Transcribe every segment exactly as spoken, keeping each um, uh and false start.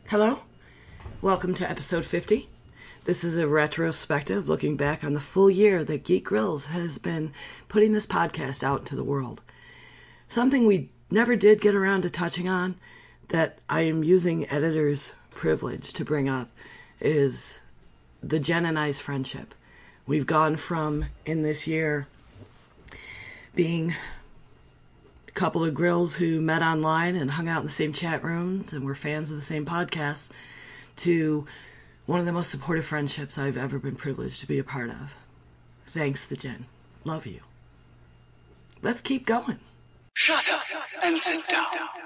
Hello, welcome to episode fifty. This is a retrospective looking back on the full year that Geek Grills has been putting this podcast out into the world. Something we never did get around to touching on that I am using editor's privilege to bring up is the Jen and I's friendship. We've gone from, in this year, being a couple of grills who met online and hung out in the same chat rooms and were fans of the same podcast, to one of the most supportive friendships I've ever been privileged to be a part of. Thanks, the Jen. Love you. Let's keep going. Shut up and sit down.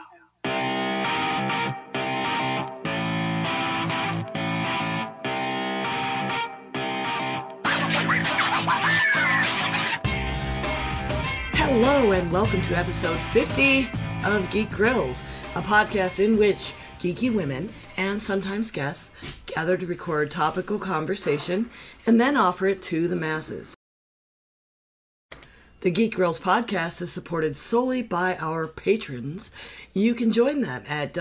Hello and welcome to episode fifty of Geek Grills, a podcast in which geeky women and sometimes guests gather to record topical conversation and then offer it to the masses. The Geek Grills podcast is supported solely by our patrons. You can join them at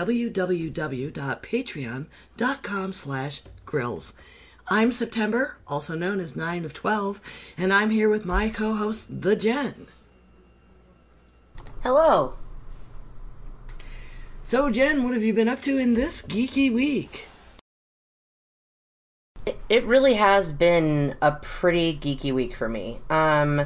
www.patreon.com slash grills. I'm September, also known as nine of twelve, and I'm here with my co-host, The Jen. Hello. So, Jen, what have you been up to in this geeky week? It, it really has been a pretty geeky week for me. Um,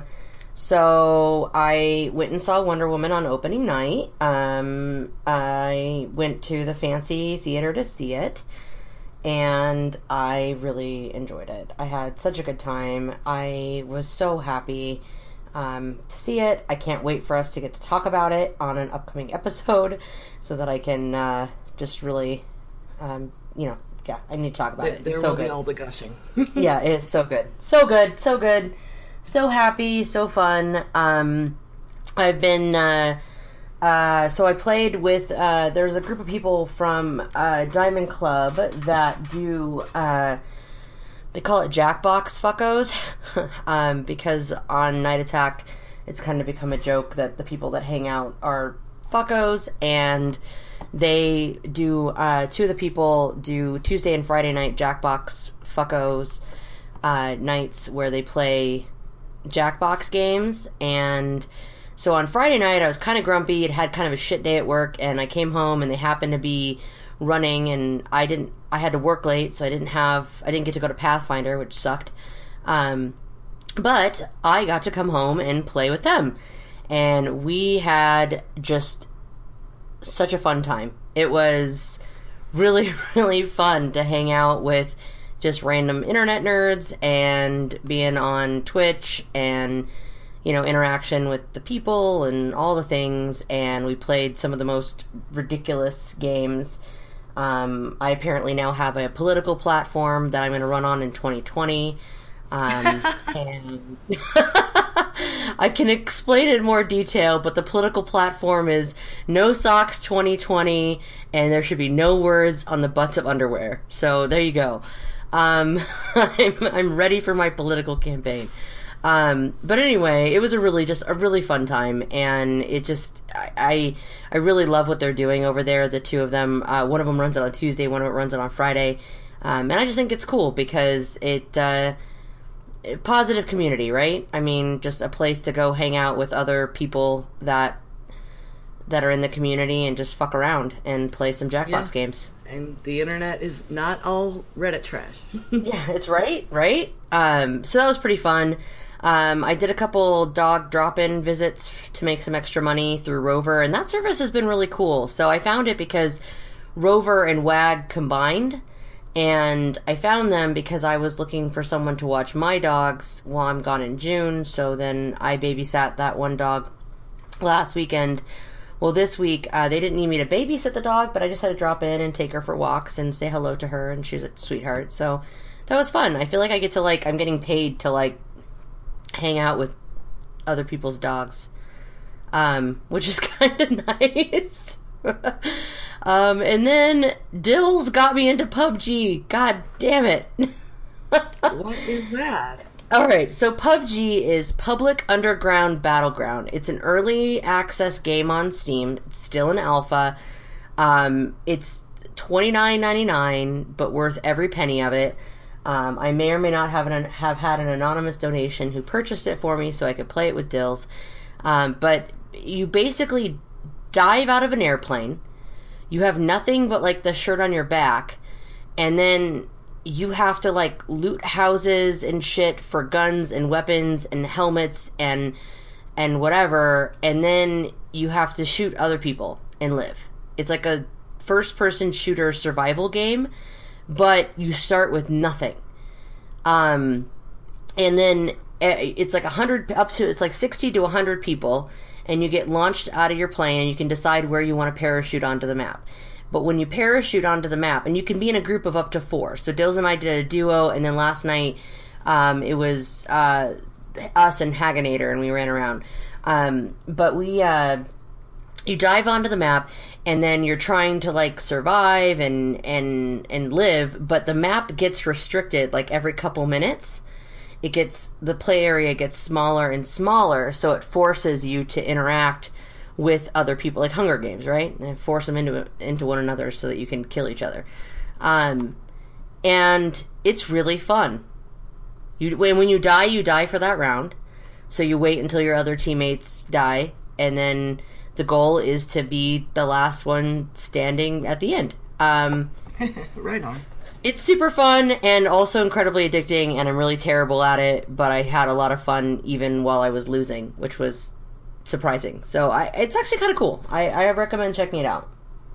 so I went and saw Wonder Woman on opening night. Um, I went to the fancy theater to see it, and I really enjoyed it. I had such a good time. I was so happy Um, to see it. I can't wait for us to get to talk about it on an upcoming episode so that I can uh, just really, um, you know, yeah, I need to talk about There, it. there It's so will good. be all the gushing. Yeah, it is so good. So good, so good. So happy, so fun. Um, I've been, uh, uh, so I played with, uh, there's a group of people from uh, Diamond Club that do, uh, they call it Jackbox fuckos, um, because on Night Attack, it's kind of become a joke that the people that hang out are fuckos, and they do, uh, two of the people do Tuesday and Friday night Jackbox fuckos, uh, nights where they play Jackbox games, and so on Friday night, I was kind of grumpy, it had kind of a shit day at work, and I came home, and they happened to be running, and I didn't, I had to work late, so I didn't have, I didn't get to go to Pathfinder, which sucked, um, but I got to come home and play with them, and we had just such a fun time. It was really, really fun to hang out with just random internet nerds, and being on Twitch, and, you know, interaction with the people, and all the things, and we played some of the most ridiculous games. Um, I apparently now have a political platform that I'm going to run on in twenty twenty. Um, and I can explain it in more detail, but the political platform is No Socks twenty twenty, and there should be no words on the butts of underwear. So there you go. Um, I'm, I'm ready for my political campaign. Um, but anyway, it was a really, just a really fun time, and it just, I, I, I really love what they're doing over there, the two of them. Uh, one of them runs it on Tuesday, one of them runs it on Friday, um, and I just think it's cool, because it, uh, positive community, right? I mean, just a place to go hang out with other people that, that are in the community, and just fuck around, and play some Jackbox Yeah. games. And the internet is not all Reddit trash. Yeah, it's right, right? Um, so that was pretty fun. Um, I did a couple dog drop-in visits to make some extra money through Rover, and that service has been really cool. So I found it because Rover and Wag combined, and I found them because I was looking for someone to watch my dogs while I'm gone in June, so then I babysat that one dog last weekend. Well, this week, uh, they didn't need me to babysit the dog, but I just had to drop in and take her for walks and say hello to her, and she's a sweetheart, so that was fun. I feel like I get to, like, I'm getting paid to, like, hang out with other people's dogs, um, which is kind of nice. um, and then Dills got me into P U B G. God damn it. What is that? Alright, so P U B G is Public Underground Battleground. It's an early access game on Steam. It's still in alpha. Um, it's twenty-nine ninety-nine, but worth every penny of it. Um, I may or may not have an, have had an anonymous donation who purchased it for me so I could play it with Dills. Um, but you basically dive out of an airplane. You have nothing but like the shirt on your back, and then you have to like loot houses and shit for guns and weapons and helmets and and whatever, and then you have to shoot other people and live. It's like a first-person shooter survival game, but you start with nothing. Um, and then it's like a hundred up to it's like sixty to a hundred people, and you get launched out of your plane, and you can decide where you want to parachute onto the map. But when you parachute onto the map, and you can be in a group of up to four. So Dills and I did a duo, and then last night um, it was uh, us and Haganator, and we ran around. Um, but we, uh, you dive onto the map, and then you're trying to like survive and and and live. But the map gets restricted like every couple minutes. It gets the play area gets smaller and smaller, so it forces you to interact with other people, like Hunger Games, right? And force them into into one another so that you can kill each other. Um, and it's really fun. You when when you die, you die for that round. So you wait until your other teammates die, and then the goal is to be the last one standing at the end. Um, right on. It's super fun and also incredibly addicting, and I'm really terrible at it, but I had a lot of fun even while I was losing, which was surprising. So I, it's actually kind of cool. I, I recommend checking it out.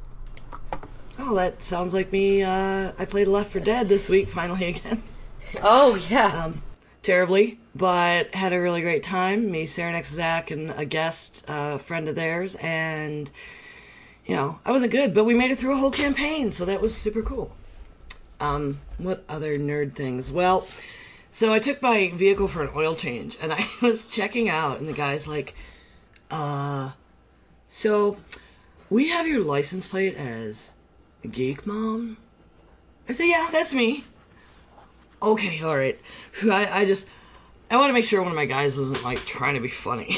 Oh, that sounds like me. Uh, I played Left four Dead this week, finally again. Oh, yeah. Um, terribly, but had a really great time. Me, Sarah, Next Zach, and a guest, a uh, friend of theirs, and, you know, I wasn't good, but we made it through a whole campaign, so that was super cool. Um, what other nerd things? Well, so I took my vehicle for an oil change, and I was checking out, and the guy's like, uh, so, we have your license plate as Geek Mom? I said, yeah, that's me. Okay, alright. I, I just, I want to make sure one of my guys wasn't, like, trying to be funny.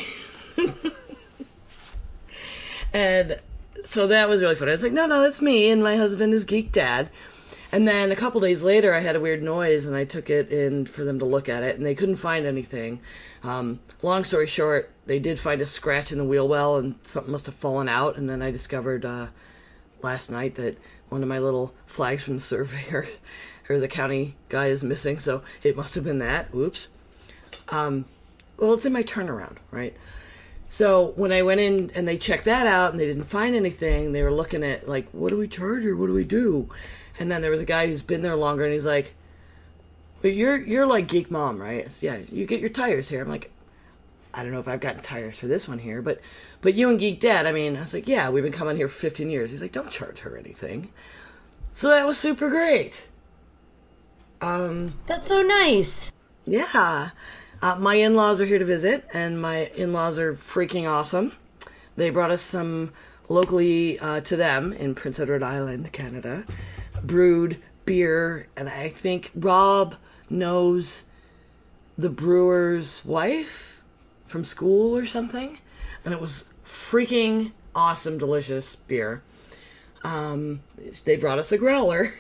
And so that was really funny. I was like, no, no, that's me, and my husband is Geek Dad. And then a couple days later, I had a weird noise, and I took it in for them to look at it, and they couldn't find anything. Um, long story short, they did find a scratch in the wheel well, and something must have fallen out, and then I discovered uh, last night that one of my little flags from the surveyor or the county guy is missing, so it must have been that. Whoops. Um, well, it's in my turnaround, right? So when I went in and they checked that out and they didn't find anything, they were looking at, like, what do we charge her? What do we do? And then there was a guy who's been there longer, and he's like, but you're, you're like Geek Mom, right? Said, yeah, you get your tires here. I'm like, I don't know if I've gotten tires for this one here, but but you and Geek Dad, I mean, I was like, yeah, we've been coming here for fifteen years. He's like, don't charge her anything. So that was super great. Um, That's so nice. Yeah. Uh, my in-laws are here to visit, and my in-laws are freaking awesome. They brought us some locally uh, to them in Prince Edward Island, Canada, brewed beer, and I think Rob knows the brewer's wife from school or something, and it was freaking awesome, delicious beer. Um, they brought us a growler.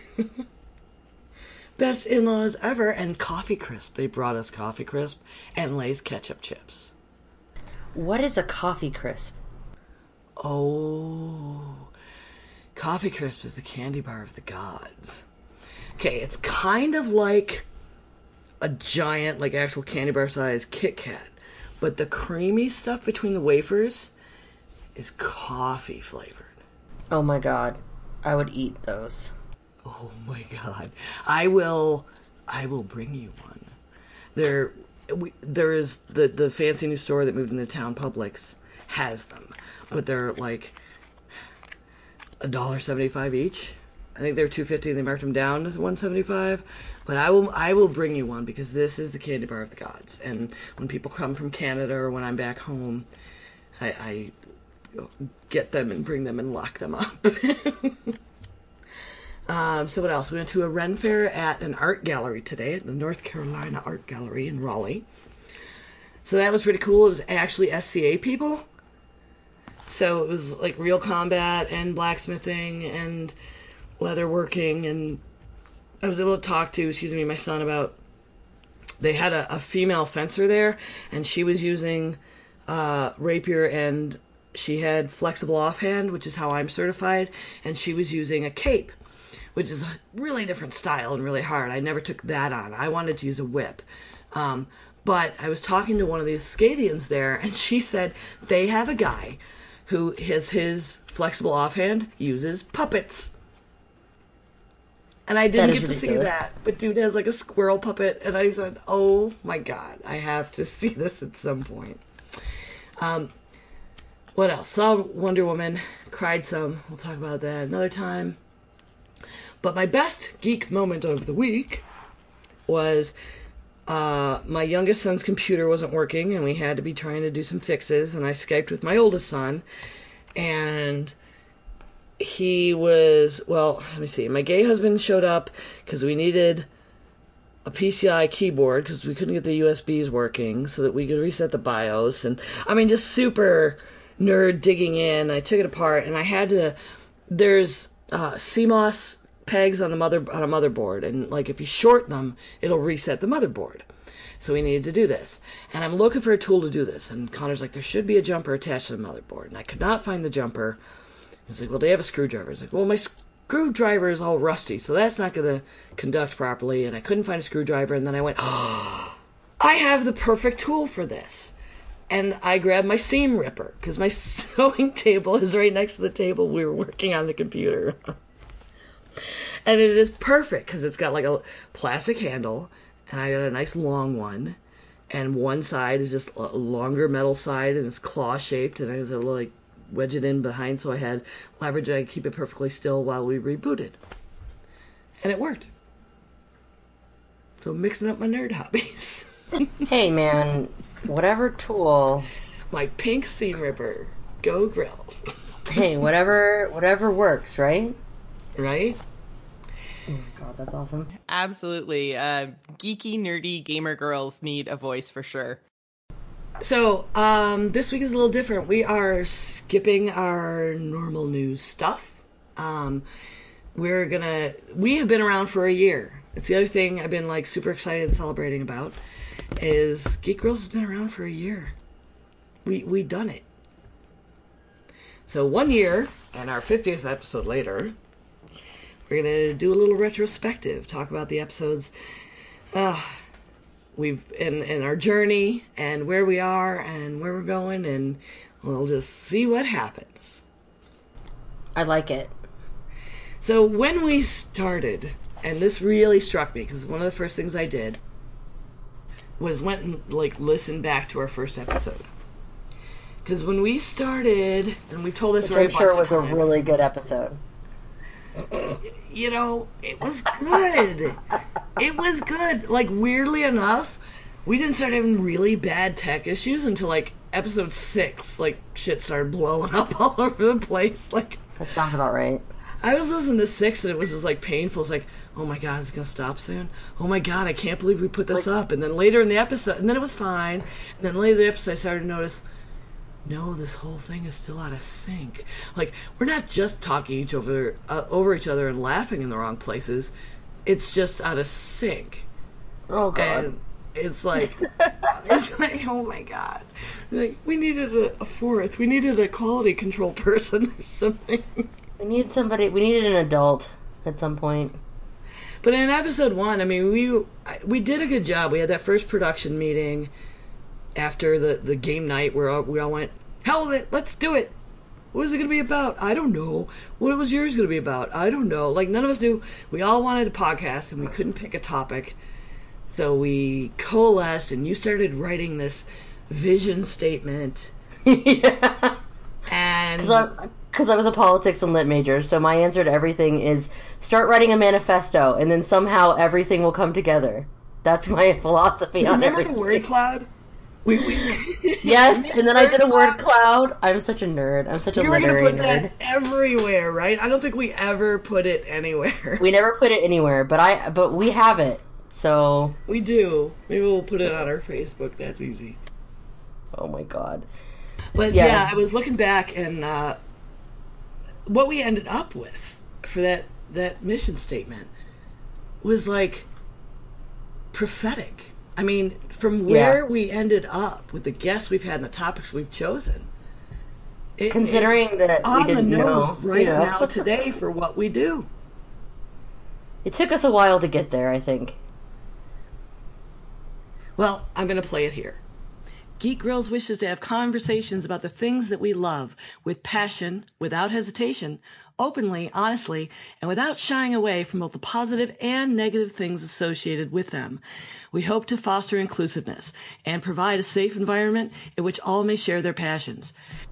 Best in-laws ever. And Coffee Crisp. They brought us Coffee Crisp and Lay's ketchup chips. What is a Coffee Crisp? Oh, Coffee Crisp is the candy bar of the gods. Okay, it's kind of like a giant, like actual candy bar size Kit Kat, but the creamy stuff between the wafers is coffee flavored. Oh my god, I would eat those. Oh my god, I will, I will bring you one. There, we, there is the the fancy new store that moved into town, Publix, has them, but they're like a dollar seventy-five each. I think they're two fifty, and they marked them down to one seventy-five. But I will, I will bring you one because this is the candy bar of the gods. And when people come from Canada or when I'm back home, I, I get them and bring them and lock them up. um, so what else? We went to a Ren Fair at an art gallery today, at the North Carolina Art Gallery in Raleigh. So that was pretty cool. It was actually S C A people. So it was like real combat and blacksmithing and leatherworking, and I was able to talk to, excuse me, my son about, they had a, a female fencer there, and she was using uh, rapier, and she had flexible offhand, which is how I'm certified, and she was using a cape, which is a really different style and really hard. I never took that on. I wanted to use a whip. Um, but I was talking to one of the Scythians there, and she said they have a guy who has his flexible offhand uses puppets. And I didn't get to see that, but dude has like a squirrel puppet, and I said, oh my god, I have to see this at some point. Um, what else? Saw Wonder Woman, cried some. We'll talk about that another time. But my best geek moment of the week was uh, my youngest son's computer wasn't working, and we had to be trying to do some fixes, and I Skyped with my oldest son, and he was, well, let me see, my gay husband showed up because we needed a P C I keyboard because we couldn't get the U S Bs working so that we could reset the BIOS, and I mean, just super nerd digging in. I took it apart, and I had to, there's uh, C MOS pegs on the mother on a motherboard, and like if you short them, it'll reset the motherboard. So we needed to do this, and I'm looking for a tool to do this, and Connor's like, there should be a jumper attached to the motherboard, and I could not find the jumper. He's like, well, do you have a screwdriver? He's like, well, my screwdriver is all rusty, so that's not going to conduct properly, and I couldn't find a screwdriver, and then I went, oh, I have the perfect tool for this. And I grabbed my seam ripper, because my sewing table is right next to the table we were working on the computer. And it is perfect, because it's got like a plastic handle, and I got a nice long one, and one side is just a longer metal side, and it's claw-shaped, and I was able to like wedge it in behind so I had leverage. I could keep it perfectly still while we rebooted. And it worked. So mixing up my nerd hobbies. Hey man, whatever tool. My pink seam ripper. Go Grills. Hey, whatever whatever works, right? Right? Oh my god, that's awesome. Absolutely. Uh, geeky, nerdy gamer girls need a voice for sure. So, um, this week is a little different. We are skipping our normal news stuff. Um, we're gonna, we have been around for a year. It's the other thing I've been, like, super excited and celebrating about, is Geek Girls has been around for a year. We, we done it. So, one year, and our fiftieth episode later, we're gonna do a little retrospective, talk about the episodes, uh, we've in, in our journey and where we are and where we're going, and we'll just see what happens. I like it. So when we started, and this really struck me because one of the first things I did was went and like listened back to our first episode. Because when we started, and we've told this Which story I'm sure was a times, really good episode. You know, it was good. It was good. Like, weirdly enough, we didn't start having really bad tech issues until, like, episode six. Like, shit started blowing up all over the place. Like, that sounds about right. I was listening to six, and it was just, like, painful. It's like, oh, my God, is it going to stop soon? Oh, my God, I can't believe we put this like, up. And then later in the episode, and then it was fine. And then later in the episode, I started to notice, no, this whole thing is still out of sync. Like, we're not just talking each over uh, over each other and laughing in the wrong places. It's just out of sync. Oh god. And it's like, it's like, oh my god. Like, we needed a, a fourth. We needed a quality control person or something. We needed somebody. We needed an adult at some point. But in episode one, I mean, we we did a good job. We had that first production meeting after the, the game night where all, we all went, hell with it, let's do it. What is it going to be about? I don't know. What was yours going to be about? I don't know. Like, none of us knew. We all wanted a podcast, and we couldn't pick a topic. So we coalesced, and you started writing this vision statement. Yeah. And because I, I was a politics and lit major, so my answer to everything is start writing a manifesto, and then somehow everything will come together. That's my philosophy on remember everything. the word cloud? We, we Yes, and then I did a word cloud. I'm such a nerd. I'm such a you were literary gonna put nerd. that everywhere, right? I don't think we ever put it anywhere. We never put it anywhere, but I but we have it. So We do. Maybe we'll put it on our Facebook. That's easy. oh my god. But Yeah. yeah, I was looking back, and uh, what we ended up with for that that mission statement was like prophetic. I mean, from where Yeah. we ended up with the guests we've had and the topics we've chosen. It, Considering it's that we on didn't the nose know, right you know. now today for what we do. It took us a while to get there, I think. Well, I'm going to play it here. Geek Grills wishes to have conversations about the things that we love with passion, without hesitation, openly, honestly, and without shying away from both the positive and negative things associated with them. We hope to foster inclusiveness and provide a safe environment in which all may share their passions.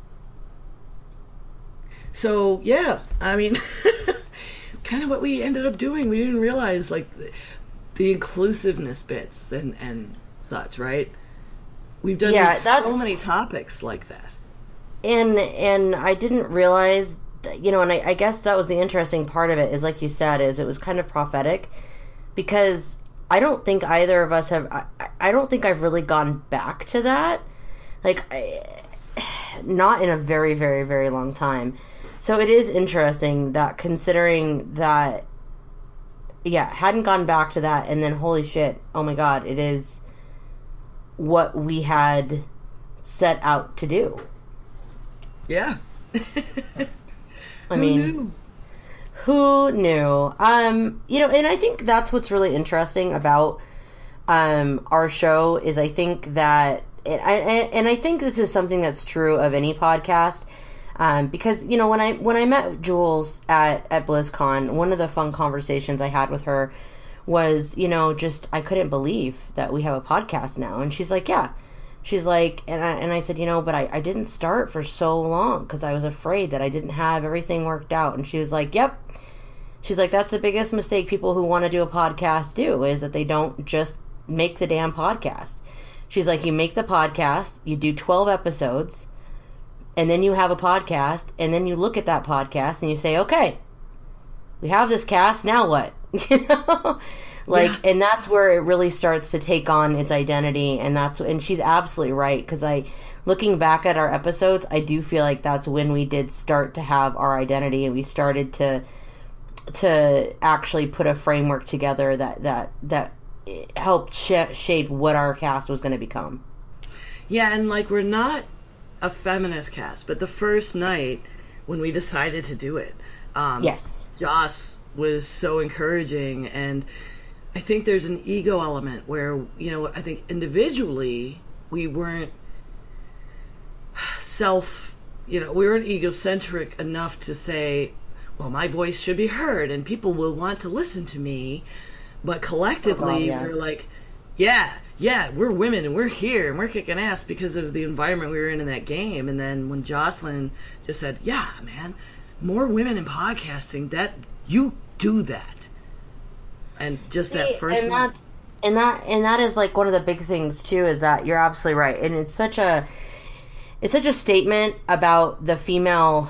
So, yeah, I mean, kind of what we ended up doing. We didn't realize, like, the, the inclusiveness bits and, and such, right? We've done Yeah, so that's- many topics like that. And and I didn't realize, that, you know, and I, I guess that was the interesting part of it, is like you said, is it was kind of prophetic, because I don't think either of us have, I, I don't think I've really gone back to that, like, I, not in a very, very, very long time. So it is interesting that, considering that, yeah, hadn't gone back to that, and then holy shit, oh my god, it is what we had set out to do. Yeah. I mean, who knew? Um, you know, and I think that's what's really interesting about um, our show is I think that, and I, and I think this is something that's true of any podcast, um, because, you know, when I when I met Jules at, at BlizzCon, one of the fun conversations I had with her was, you know, just, I couldn't believe that we have a podcast now. And she's like, yeah. She's like, and I, and I said, you know, but I, I didn't start for so long because I was afraid that I didn't have everything worked out. And she was like, yep. She's like, that's the biggest mistake people who want to do a podcast do, is that they don't just make the damn podcast. She's like, you make the podcast, you do twelve episodes, and then you have a podcast, and then you look at that podcast and you say, okay, we have this cast, now what? You know? Like, yeah. And that's where it really starts to take on its identity, and that's, and she's absolutely right, because I, looking back at our episodes, I do feel like that's when we did start to have our identity, and we started to, to actually put a framework together that, that, that helped sh- shape what our cast was going to become. Yeah, and like, we're not a feminist cast, but the first night when we decided to do it, um, yes, Joss was so encouraging, and I think there's an ego element where, you know, I think individually we weren't self, you know, we weren't egocentric enough to say, well, my voice should be heard and people will want to listen to me. But collectively, oh, God, yeah. we're like, yeah, yeah, we're women and we're here and we're kicking ass because of the environment we were in in that game. And then when Jocelyn just said, yeah, man, more women in podcasting, that you do that. And just See, that first and that's, and that and that is like one of the big things too, is that you're absolutely right, and it's such a it's such a statement about the female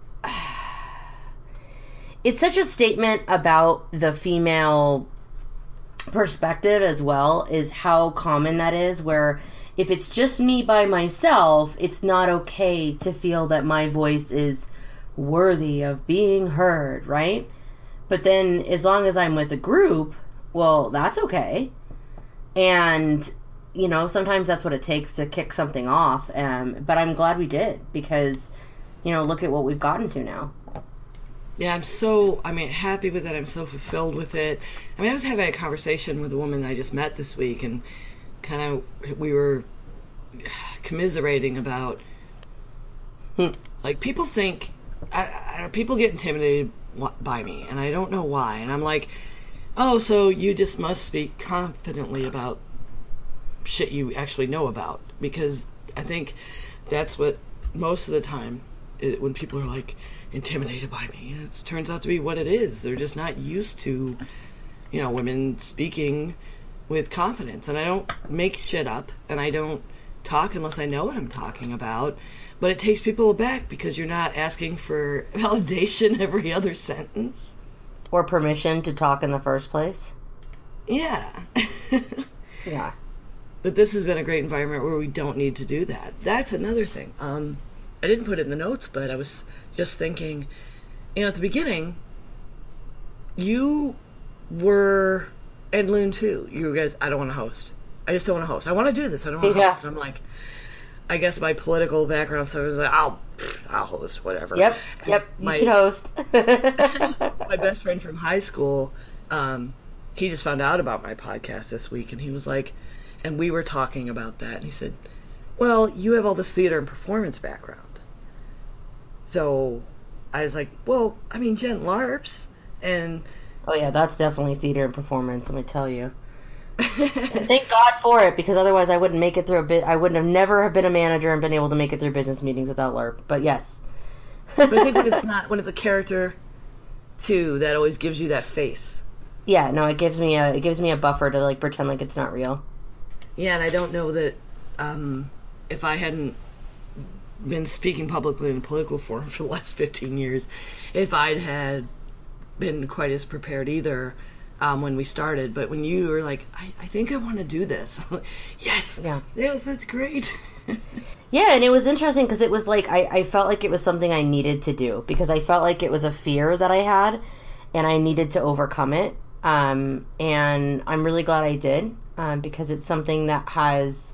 it's such a statement about the female perspective as well, is how common that is, where if it's just me by myself, it's not okay to feel that my voice is worthy of being heard, right? But then as long as I'm with a group, well, that's okay. And, you know, sometimes that's what it takes to kick something off. Um, but I'm glad we did, because, you know, look at what we've gotten to now. Yeah, I'm so, I mean, happy with it. I'm so fulfilled with it. I mean, I was having a conversation with a woman I just met this week, and kind of, we were commiserating about, hmm. like, people think, I, I, people get intimidated by me, and I don't know why. And I'm like, oh, so you just must speak confidently about shit you actually know about, because I think that's what most of the time, it, when people are like intimidated by me, it turns out to be what it is. They're just not used to, you know, women speaking with confidence. And I don't make shit up, and I don't talk unless I know what I'm talking about. But it takes people aback because you're not asking for validation every other sentence. Or permission to talk in the first place. Yeah. Yeah. But this has been a great environment where we don't need to do that. That's another thing. Um, I didn't put it in the notes, but I was just thinking, you know, at the beginning, you were, and Loon too, you guys, I don't want to host. I just don't want to host. I want to do this. I don't want to Yeah. host. And I'm like, I guess my political background, so I was like, I'll, I'll host, whatever. Yep, And yep, you my, should host. my best friend from high school, um, he just found out about my podcast this week, and he was like, and we were talking about that, and he said, well, you have all this theater and performance background. So I was like, well, I mean, Jen LARPs, and... Oh yeah, that's definitely theater and performance, let me tell you. And thank God for it, because otherwise I wouldn't make it through a bit. I wouldn't have never have been a manager and been able to make it through business meetings without LARP. But yes. But I think when it's not, when it's a character, too, that always gives you that face. Yeah, no, it gives me a it gives me a buffer to like pretend like it's not real. Yeah, and I don't know that um, if I hadn't been speaking publicly in a political forum for the last fifteen years, if I'd had been quite as prepared either um, when we started. But when you were like, I, I think I want to do this. I'm like, yes, Yeah. yes, that's great. Yeah, and it was interesting because it was like I, I felt like it was something I needed to do because I felt like it was a fear that I had and I needed to overcome it. Um, and I'm really glad I did um, because it's something that has,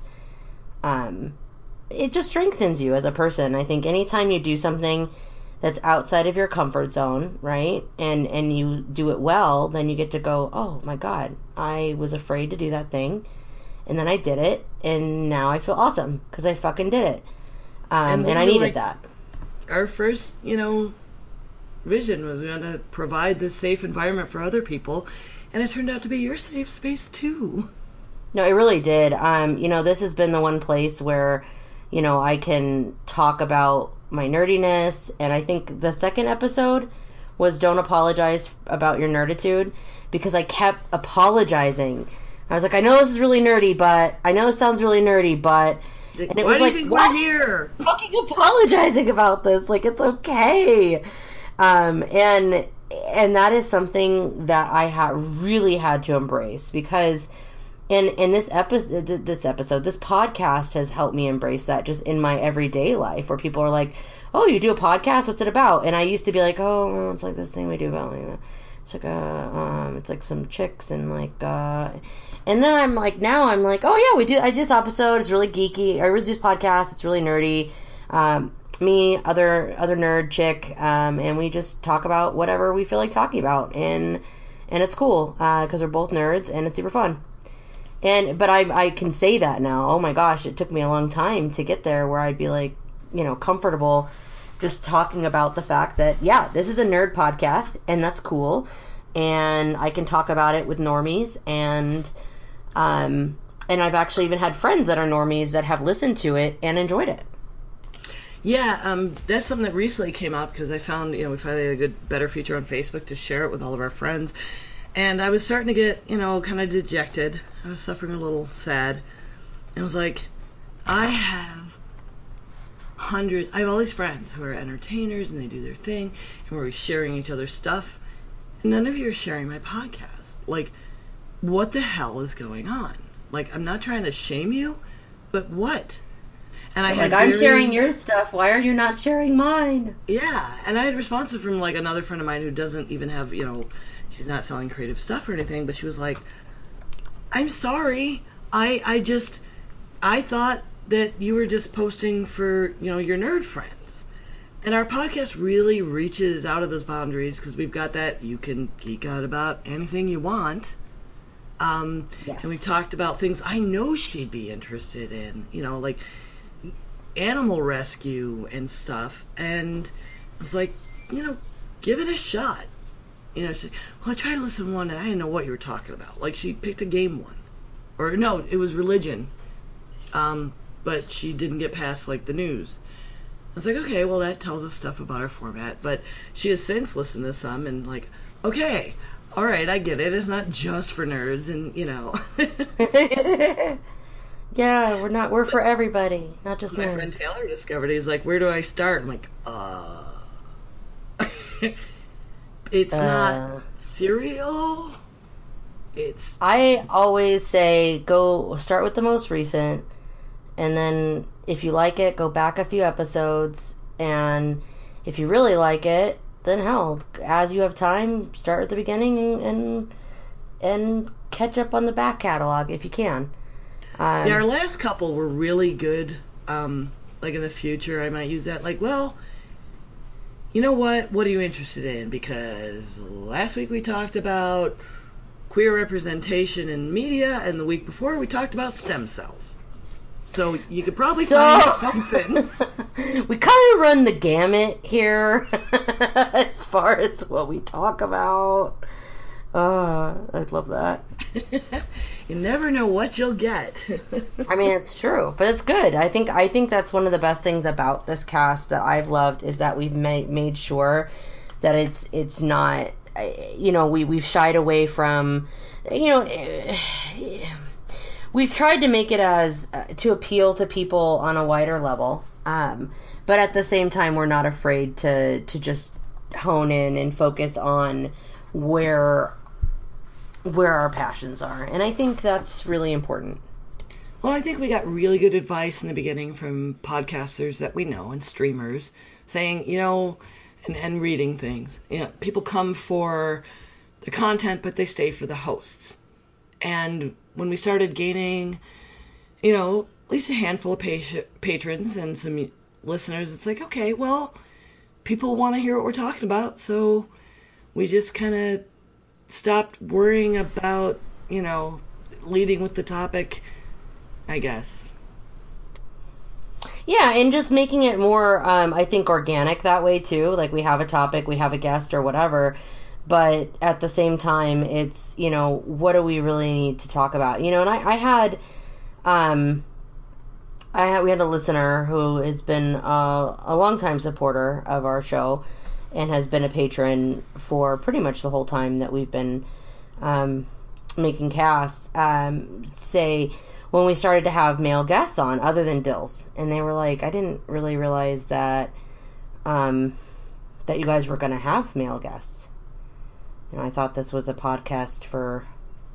um, it just strengthens you as a person. I think anytime you do something that's outside of your comfort zone, right, and and you do it well, then you get to go, oh my God, I was afraid to do that thing. And then I did it, and now I feel awesome because I fucking did it. Um, and, and I needed like, that. Our first, you know, vision was we want to provide this safe environment for other people, and it turned out to be your safe space too. No, it really did. Um, you know, this has been the one place where, you know, I can talk about my nerdiness, and I think the second episode was Don't Apologize About Your Nerditude, because I kept apologizing. I was like, I know this is really nerdy, but I know it sounds really nerdy, but and it Why was do like, you think what? we're here? Fucking apologizing about this, like it's okay. Um, and and that is something that I have really had to embrace because in in this episode, this episode, this podcast has helped me embrace that just in my everyday life, where people are like, "Oh, you do a podcast? What's it about?" And I used to be like, "Oh, well, it's like this thing we do about." You know, it's like a, um, it's like some chicks and like, uh, and then I'm like, now I'm like, oh yeah, we do. I do this episode. It's really geeky. I really do this podcast. It's really nerdy. Um, me, other other nerd chick, um, and we just talk about whatever we feel like talking about, and and it's cool because uh, we're both nerds and it's super fun. And but I I can say that now. Oh my gosh, it took me a long time to get there where I'd be like, you know, comfortable just talking about the fact that, yeah, this is a nerd podcast, and that's cool, and I can talk about it with normies, and um, and I've actually even had friends that are normies that have listened to it and enjoyed it. Yeah, um, that's something that recently came out because I found, you know, we finally had a good, better feature on Facebook to share it with all of our friends, and I was starting to get, you know, kind of dejected. I was suffering a little sad, and I was like, I have hundreds, I have all these friends who are entertainers and they do their thing and we're sharing each other's stuff. None of you are sharing my podcast. Like, what the hell is going on? Like, I'm not trying to shame you, but what? And I Like, had I'm very- sharing your stuff. Why are you not sharing mine? Yeah, and I had responses from like another friend of mine who doesn't even have, you know, she's not selling creative stuff or anything, but she was like, I'm sorry. I I just I thought that you were just posting for, you know, your nerd friends. And our podcast really reaches out of those boundaries because we've got that you can geek out about anything you want. Um, Yes. And we talked about things I know she'd be interested in, you know, like animal rescue and stuff. And I was like, you know, give it a shot. You know, she, well, I tried to listen to one and I didn't know what you were talking about. Like, she picked a game one. Or, no, it was religion. Um, but she didn't get past, like, the news. I was like, okay, well, that tells us stuff about our format. But she has since listened to some and, like, okay, all right, I get it. It's not just for nerds and, you know. Yeah, we're not. We're for everybody, not just My nerds. friend Taylor discovered it. He's like, where do I start? I'm like, uh... it's Uh. not cereal. It's... I always say go start with the most recent, and then if you like it, go back a few episodes, and if you really like it, then hell, as you have time, start at the beginning and and, and catch up on the back catalog if you can. Um, yeah, our last couple were really good. Um, like in the future, I might use that. Like, well, you know what? What are you interested in? Because last week we talked about queer representation in media, and the week before we talked about stem cells. So you could probably So- find something. we kind of run the gamut here as far as what we talk about. Uh, I'd love that. You never know what you'll get. I mean, it's true, but it's good. I think I think that's one of the best things about this cast that I've loved is that we've made made sure that it's it's not, you know, we we've shied away from, you know, we've tried to make it as uh, to appeal to people on a wider level, um, but at the same time, we're not afraid to to just hone in and focus on where where our passions are, and I think that's really important. Well, I think we got really good advice in the beginning from podcasters that we know and streamers saying, you know, and, and reading things. You know, people come for the content, but they stay for the hosts. And when we started gaining, you know, at least a handful of pat- patrons and some listeners, it's like, okay, well, people want to hear what we're talking about, so we just kind of stopped worrying about, you know, leading with the topic, I guess. Yeah, and just making it more, um, I think, organic that way, too. Like, we have a topic, we have a guest or whatever, but at the same time, it's, you know, what do we really need to talk about? You know, and I, I had, um, I had, we had a listener who has been uh, a longtime supporter of our show, and has been a patron for pretty much the whole time that we've been um, making casts, um, say, when we started to have male guests on, other than Dills. And they were like, I didn't really realize that um, that you guys were going to have male guests. You know, I thought this was a podcast for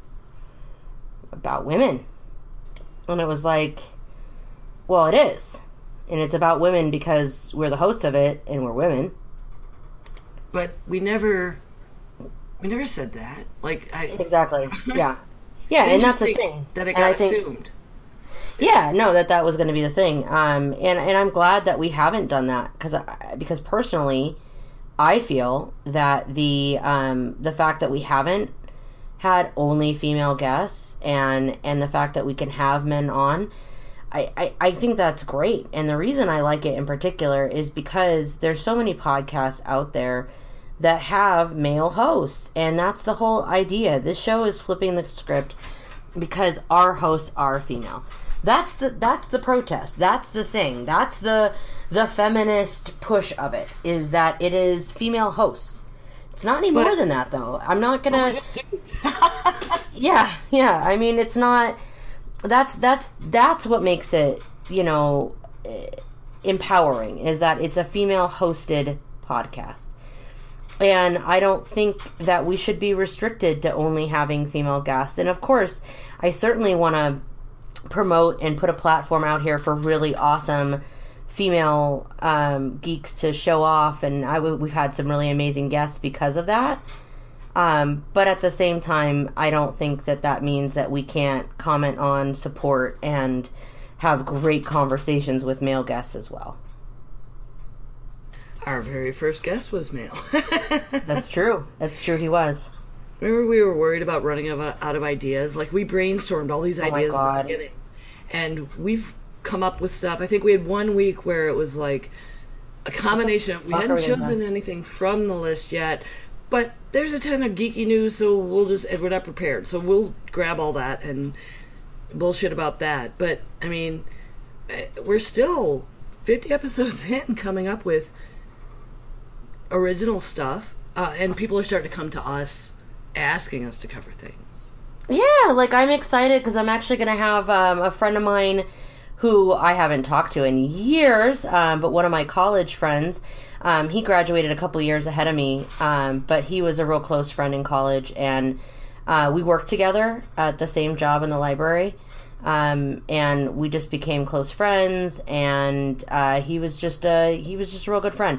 about women. And it was like, well, it is. And it's about women because we're the host of it, and we're women. But we never, we never said that. Like, I Exactly. Yeah. Yeah, and that's the thing. That it And I got think- assumed. Yeah, no, that that was going to be the thing. Um, and, and I'm glad that we haven't done that because because personally, I feel that the um, the fact that we haven't had only female guests and and the fact that we can have men on, I, I, I think that's great. And the reason I like it in particular is because there's so many podcasts out there that have male hosts, and that's the whole idea. This show is flipping the script because our hosts are female. That's the that's the protest. That's the thing. That's the the feminist push of it, is that it is female hosts. It's not any But- more than that, though. I'm not gonna. Just do- Yeah, yeah. I mean, it's not. That's that's that's what makes it, you know, eh, empowering. Is that it's a female hosted podcast. And I don't think that we should be restricted to only having female guests. And of course, I certainly want to promote and put a platform out here for really awesome female um, geeks to show off. And I w- we've had some really amazing guests because of that. Um, but at the same time, I don't think that that means that we can't comment on, support, and have great conversations with male guests as well. Our very first guest was male. That's true. That's true. He was. Remember we were worried about running out out of ideas? Like, we brainstormed all these Oh my ideas at God. the beginning. And we've come up with stuff. I think we had one week where it was like a combination. We fuck hadn't are we gonna chosen do? anything from the list yet, but there's a ton of geeky news, so we'll just, and we're not prepared. So we'll grab all that and bullshit about that. But, I mean, eh, we're still fifty episodes in coming up with original stuff, uh, and people are starting to come to us asking us to cover things. Yeah, like I'm excited because I'm actually going to have um, a friend of mine who I haven't talked to in years, um, but one of my college friends. Um, he graduated a couple years ahead of me, um, but he was a real close friend in college, and uh, we worked together at the same job in the library, um, and we just became close friends. And uh, he was just a he was just a real good friend.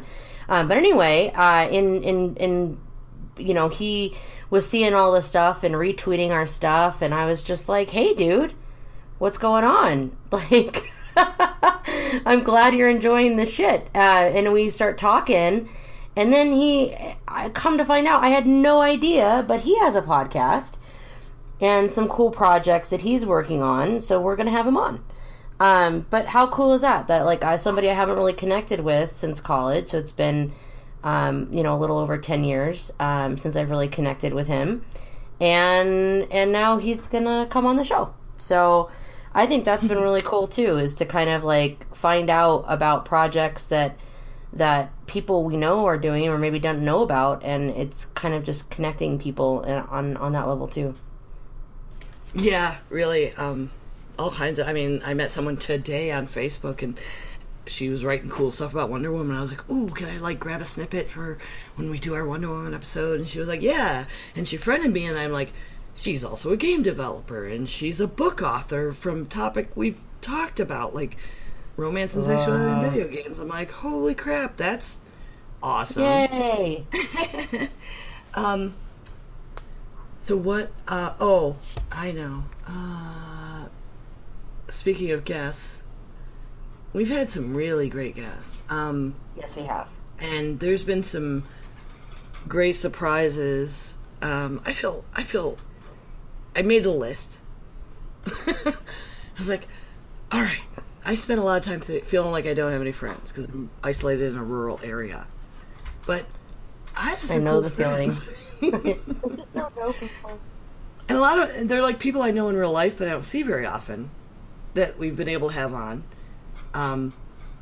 Um, but anyway, uh, in in in you know, he was seeing all this stuff and retweeting our stuff, and I was just like, hey, dude, what's going on? Like, I'm glad you're enjoying the shit. Uh, and we start talking, and then he, I come to find out, I had no idea, but he has a podcast and some cool projects that he's working on, so we're going to have him on. Um, but how cool is that? That, like, I, somebody I haven't really connected with since college, so it's been... Um, you know, a little over ten years um, since I've really connected with him, and and now he's gonna come on the show. So I think that's been really cool too, is to kind of like find out about projects that that people we know are doing or maybe don't know about, and it's kind of just connecting people on on that level too. Yeah, really, um, all kinds of. I mean, I met someone today on Facebook, and she was writing cool stuff about Wonder Woman. I was like, ooh, can I like grab a snippet for when we do our Wonder Woman episode? And she was like, yeah. And she friended me, and I'm like, she's also a game developer, and she's a book author from topic we've talked about, like romance and sexuality in video games. I'm like, holy crap, that's awesome. Yay. um, so what, uh, oh, I know. Uh, speaking of guests, we've had some really great guests. Um, yes, we have. And there's been some great surprises. Um, I feel, I feel, I made a list. I was like, all right, I spent a lot of time th- feeling like I don't have any friends because I'm isolated in a rural area. But I have some I know cool the friends. feeling. I just don't know people. And a lot of, they're like people I know in real life, but I don't see very often that we've been able to have on. Um,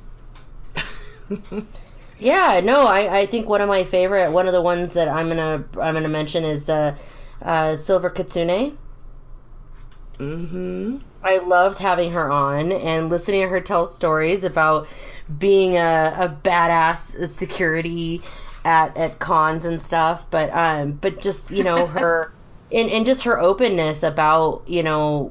yeah, no, I, I think one of my favorite, one of the ones that I'm gonna I'm gonna mention is uh, uh, Silver Kitsune. mm-hmm. I loved having her on and listening to her tell stories about being a, a badass security at, at cons and stuff, but um, but just you know her and and just her openness about you know.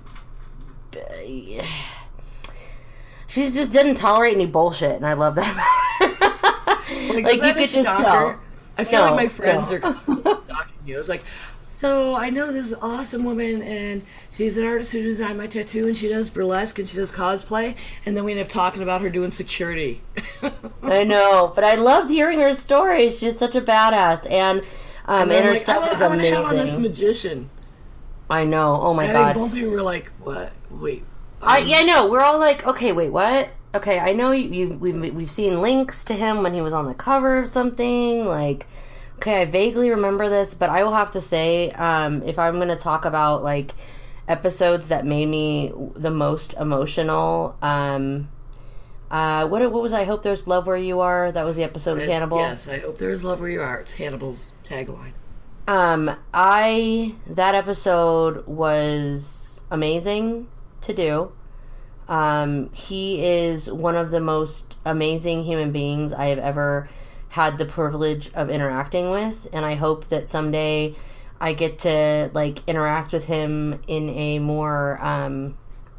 She just didn't tolerate any bullshit, and I love that. Like, like you you could just tell. I feel No, like my friends no. are talking to you. It's like, so I know this awesome woman, and she's an artist who designed my tattoo, and she does burlesque, and she does cosplay, and then we end up talking about her doing security. I know, but I loved hearing her stories. She's such a badass, and um, and, and her like, stuff I is want to have on this amazing. magician. I know. Oh my And I god. think both of you were like, what? Wait. I yeah, no, we're all like, okay, wait, what? Okay, I know you, you we've we've seen links to him when he was on the cover of something. Like, okay, I vaguely remember this, but I will have to say, um, if I'm going to talk about like episodes that made me the most emotional, um, uh, what what was I? I Hope There's Love Where You Are. That was the episode with It's- Hannibal. Yes, I hope there is love where you are. It's Hannibal's tagline. Um, I that episode was amazing to do. Um, he is one of the most amazing human beings I have ever had the privilege of interacting with, and I hope that someday I get to like interact with him in a more um,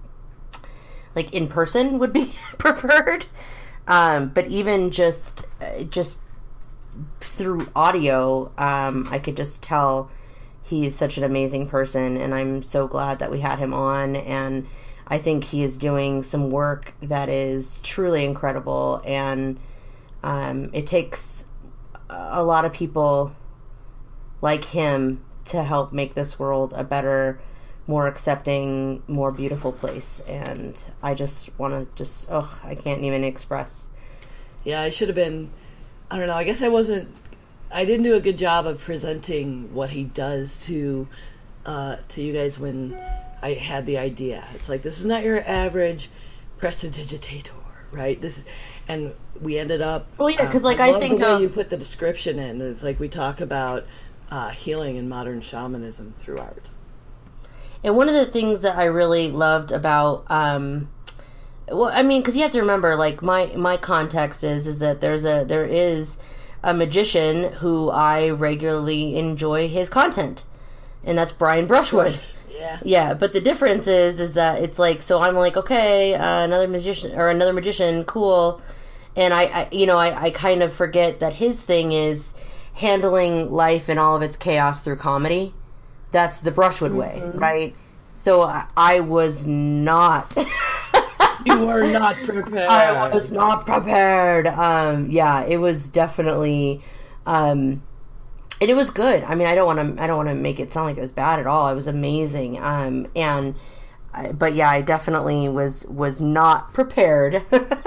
like in person would be preferred. Um, but even just uh, just through audio, um, I could just tell he's such an amazing person, and I'm so glad that we had him on. And I think he is doing some work that is truly incredible, and um, it takes a lot of people like him to help make this world a better, more accepting, more beautiful place. And I just want to just, ugh, I can't even express. Yeah, I should have been, I don't know, I guess I wasn't, I didn't do a good job of presenting what he does to, uh, to you guys when I had the idea. It's like, this is not your average prestidigitator, right? This, and we ended up. Well, yeah, 'cause, like, um, I love think the way of- you put the description in. It's like we talk about uh, healing and modern shamanism through art. And one of the things that I really loved about, um, well, I mean, because you have to remember, like my my context is is that there's a there is a magician who I regularly enjoy his content, and that's Brian Brushwood. Yeah. Yeah, but the difference is is that it's like, so I'm like, okay, uh, another magician or another magician, cool, And I, I you know, I, I kind of forget that his thing is handling life and all of its chaos through comedy. That's the Brushwood way, mm-hmm. right? So I, I was not... You were not prepared. I was not prepared. Um, yeah, it was definitely... Um, and it was good. I mean, I don't want to. I don't want to make it sound like it was bad at all. It was amazing. Um, and, but yeah, I definitely was was not prepared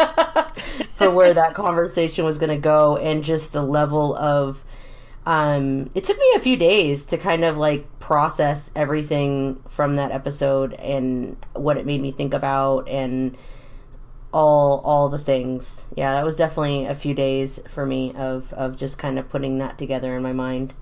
for where that conversation was going to go, and just the level of. Um, it took me a few days to kind of like process everything from that episode and what it made me think about and all all the things. Yeah, that was definitely a few days for me of, of just kind of putting that together in my mind.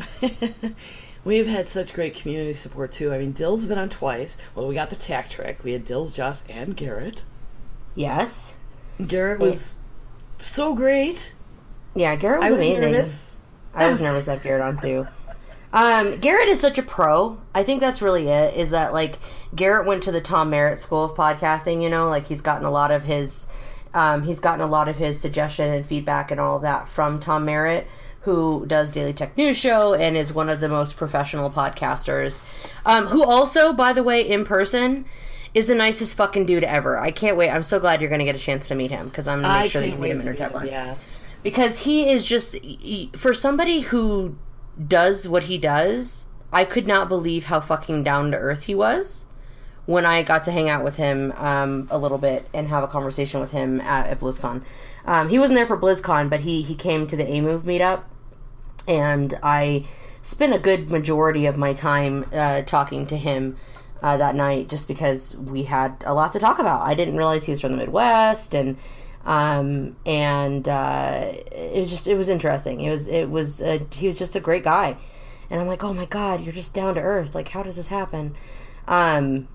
We've had such great community support too. I mean, Dill's been on twice. Well, we got the tack trick. We had Dill's, Josh, and Garrett. Yes. Garrett was yeah. so great. Yeah, Garrett was, I was amazing. Nervous. I was nervous to have Garrett on too. Um, Garrett is such a pro. I think that's really it, is that, like, Garrett went to the Tom Merritt School of Podcasting, you know? Like, he's gotten a lot of his, um, he's gotten a lot of his suggestion and feedback and all of that from Tom Merritt, who does Daily Tech News Show and is one of the most professional podcasters. Um, who also, by the way, in person, is the nicest fucking dude ever. I can't wait. I'm so glad you're going to get a chance to meet him, because I'm going to make I sure that you meet him in your tech line. Yeah. Because he is just, he, for somebody who does what he does, I could not believe how fucking down to earth he was when I got to hang out with him um, a little bit and have a conversation with him at, at BlizzCon. Um, he wasn't there for BlizzCon, but he, he came to the A-Move meetup, and I spent a good majority of my time uh, talking to him uh, that night, just because we had a lot to talk about. I didn't realize he was from the Midwest, and um, and uh, it was just, it was interesting. It was, it was, uh, he was just a great guy. And I'm like, oh my God, you're just down to earth. Like, how does this happen? Um,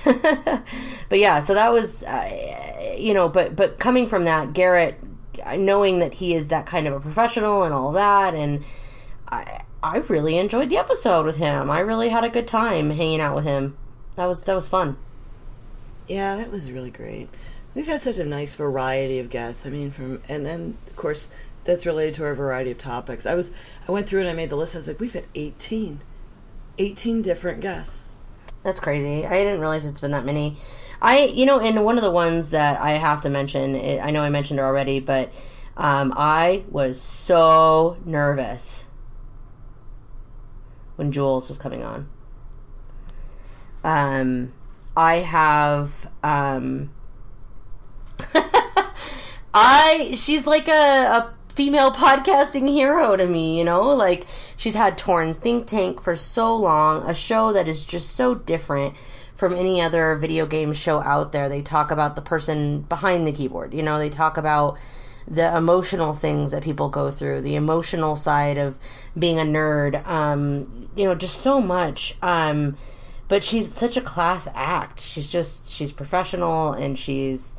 but yeah, so that was, uh, you know, but, but coming from that, Garrett, knowing that he is that kind of a professional and all that, and I, I really enjoyed the episode with him. I really had a good time hanging out with him. That was, that was fun. Yeah, that was really great. We've had such a nice variety of guests. I mean, from, and then, of course, that's related to our variety of topics. I was, I went through and I made the list. I was like, we've had eighteen, eighteen different guests. That's crazy. I didn't realize it's been that many. I, you know, and one of the ones that I have to mention, I know I mentioned it already, but um, I was so nervous when Jules was coming on. Um, I have, um, I, she's like a, a female podcasting hero to me, you know, like, she's had Torn Think Tank for so long, a show that is just so different from any other video game show out there. They talk about the person behind the keyboard, you know, they talk about the emotional things that people go through, the emotional side of being a nerd, um, you know, just so much, um, but she's such a class act. She's just, she's professional, and she's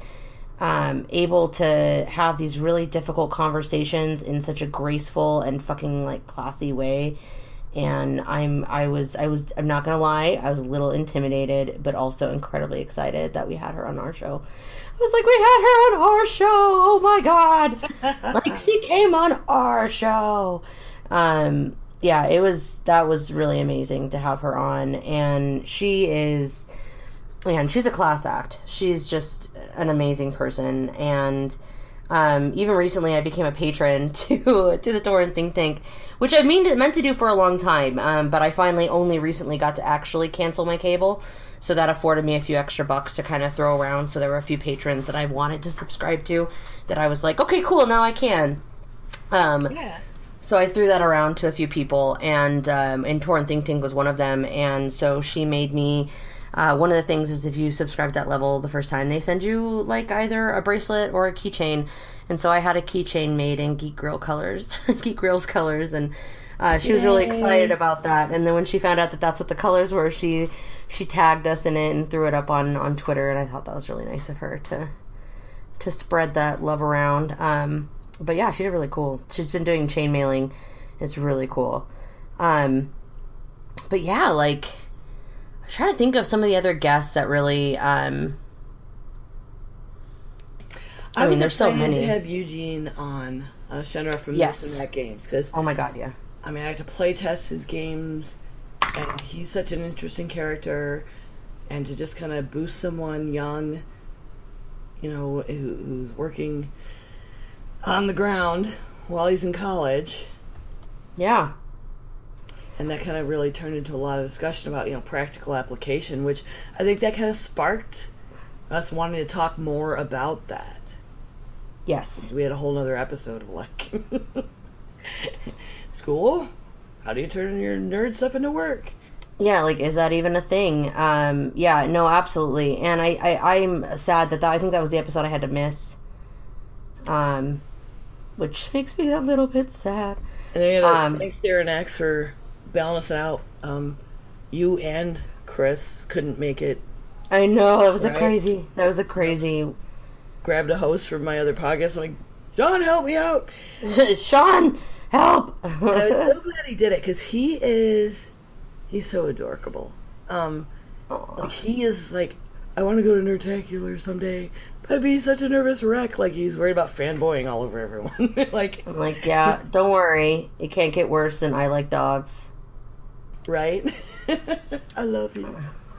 Um, able to have these really difficult conversations in such a graceful and fucking like classy way. And I'm, I was, I was, I'm not gonna lie, I was a little intimidated, but also incredibly excited that we had her on our show. I was like, we had her on our show! Oh my God! Like, she came on our show! Um, yeah, it was, that was really amazing to have her on, and she is, man, she's a class act. She's just an amazing person, and um, even recently I became a patron to to the Torrent Think Tank, which I've mean, meant to do for a long time, um, but I finally only recently got to actually cancel my cable, so that afforded me a few extra bucks to kind of throw around. So there were a few patrons that I wanted to subscribe to that I was like, okay, cool, now I can. Um, yeah. So I threw that around to a few people, and um, and Torrent Think Tank was one of them, and so she made me. Uh, one of the things is if you subscribe to that level the first time, they send you like either a bracelet or a keychain. And so I had a keychain made in Geek Grill colors, Geek Grill's colors, and uh, she Yay. was really excited about that. And then when she found out that that's what the colors were, she she tagged us in it and threw it up on, on Twitter. And I thought that was really nice of her to to spread that love around. Um, but yeah, she did really cool. She's been doing chain mailing. It's really cool. Um, but yeah, like. I'm trying to think of some of the other guests that really, um... I, I mean, was there's so excited many. to have Eugene on uh, Shenra from Yes. This and That Games because Oh my god, yeah. I mean I had to play test his games, and he's such an interesting character, and to just kind of boost someone young, you know, who, who's working on the ground while he's in college. Yeah. And that kind of really turned into a lot of discussion about, you know, practical application, which I think that kind of sparked us wanting to talk more about that. Yes. We had a whole other episode of like, school? How do you turn your nerd stuff into work? Yeah, like, is that even a thing? Um, yeah, no, absolutely. And I, I, I'm sad that, that I think that was the episode I had to miss. Um, which makes me a little bit sad. And then, Um, thanks Sarah and X for balancing out. Um, you and Chris couldn't make it. I know, that was Right? a crazy, that was a crazy... Grabbed a host from my other podcast. I'm like, John, help me out. Sean, help! And I was so glad he did it because he is, he's so adorable. Um, like he is like, I want to go to Nerdtacular someday. But I'd be such a nervous wreck. Like he's worried about fanboying all over everyone. Like, I'm like, yeah, don't worry. It can't get worse than I like dogs. right? I love you.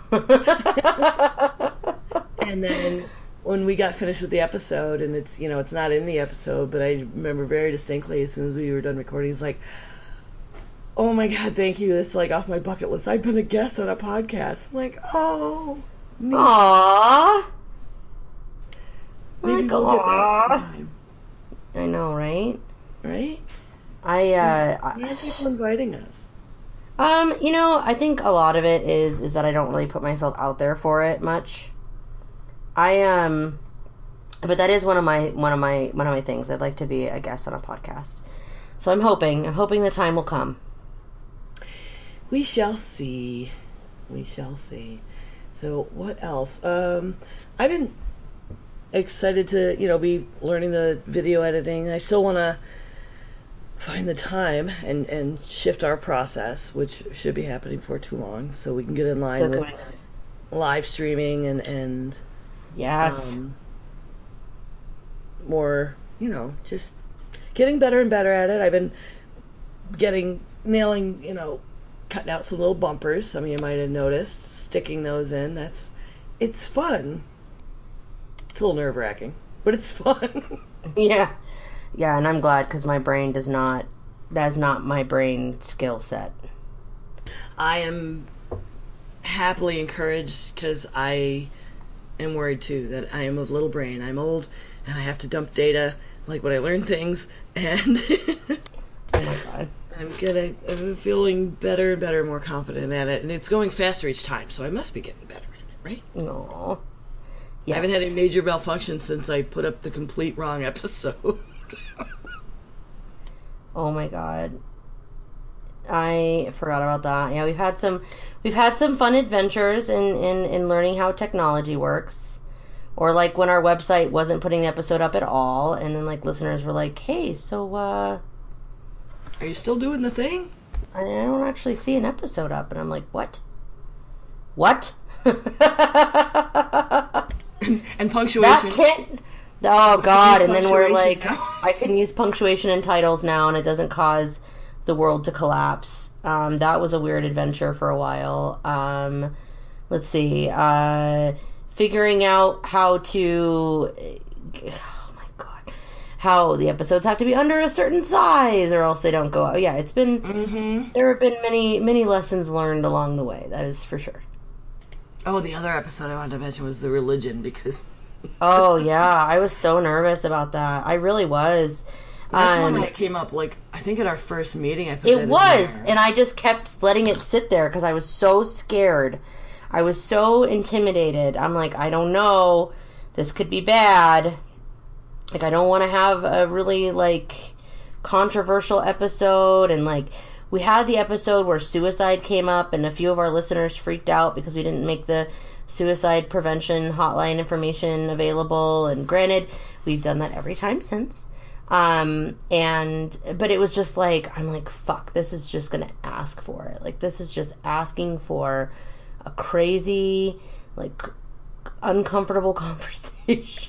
And then when we got finished with the episode, and it's, you know, it's not in the episode, but I remember very distinctly as soon as we were done recording, it's like, oh my god, thank you. It's like off my bucket list. I've been a guest on a podcast. I'm like, oh, neat. Aww. Maybe Like, we'll get back aw. sometime. I know, right? Right? I, uh... Why are people inviting us? Um, you know, I think a lot of it is is that I don't really put myself out there for it much. I um but that is one of my one of my one of my things. I'd like to be a guest on a podcast. So I'm hoping, I'm hoping the time will come. We shall see. We shall see. So what else? Um I've been excited to, you know, be learning the video editing. I still want to find the time and, and shift our process, which should be happening for too long, so we can get in line So with can live streaming and, and Yes. um, more, you know, just getting better and better at it. I've been getting, nailing, you know, cutting out some little bumpers. Some of you might have noticed, sticking those in. That's, it's fun. It's a little nerve-wracking, but it's fun. Yeah. Yeah, and I'm glad because my brain does not, that's not my brain skill set. I am happily encouraged because I am worried too that I am of little brain. I'm old and I have to dump data like when I learn things, and Oh my god. I'm gonna I'm feeling better and better, more confident at it, and it's going faster each time, so I must be getting better at it, right? No. Yes. I haven't had any major malfunctions since I put up the complete wrong episode. Oh my god. I forgot about that. Yeah, we've had some we've had some fun adventures in, in, in learning how technology works. Or like when our website wasn't putting the episode up at all, and then like listeners were like, hey, so uh Are you still doing the thing? I don't actually see an episode up, and I'm like, what? What? And punctuation. That can't. Oh God! And then we're Punctuation like, now. I can use punctuation in titles now, and it doesn't cause the world to collapse. Um, that was a weird adventure for a while. Um, let's see. Uh, figuring out how to. Oh my God! How the episodes have to be under a certain size, or else they don't go out. Yeah, it's been. Mm-hmm. There have been many many lessons learned along the way. That is for sure. Oh, the other episode I wanted to mention was the religion, because Oh yeah, I was so nervous about that. I really was. that's Um, one that came up, like, I think at our first meeting I put that it in was, there. and I just kept letting it sit there because I was so scared. I was so intimidated. I'm like, I don't know. This could be bad. Like, I don't want to have a really, like, controversial episode. And, like, we had the episode where suicide came up, and a few of our listeners freaked out because we didn't make the suicide prevention hotline information available. And granted, we've done that every time since. Um, and, but it was just like, I'm like, fuck, this is just gonna ask for it. Like, this is just asking for a crazy, like, uncomfortable conversation.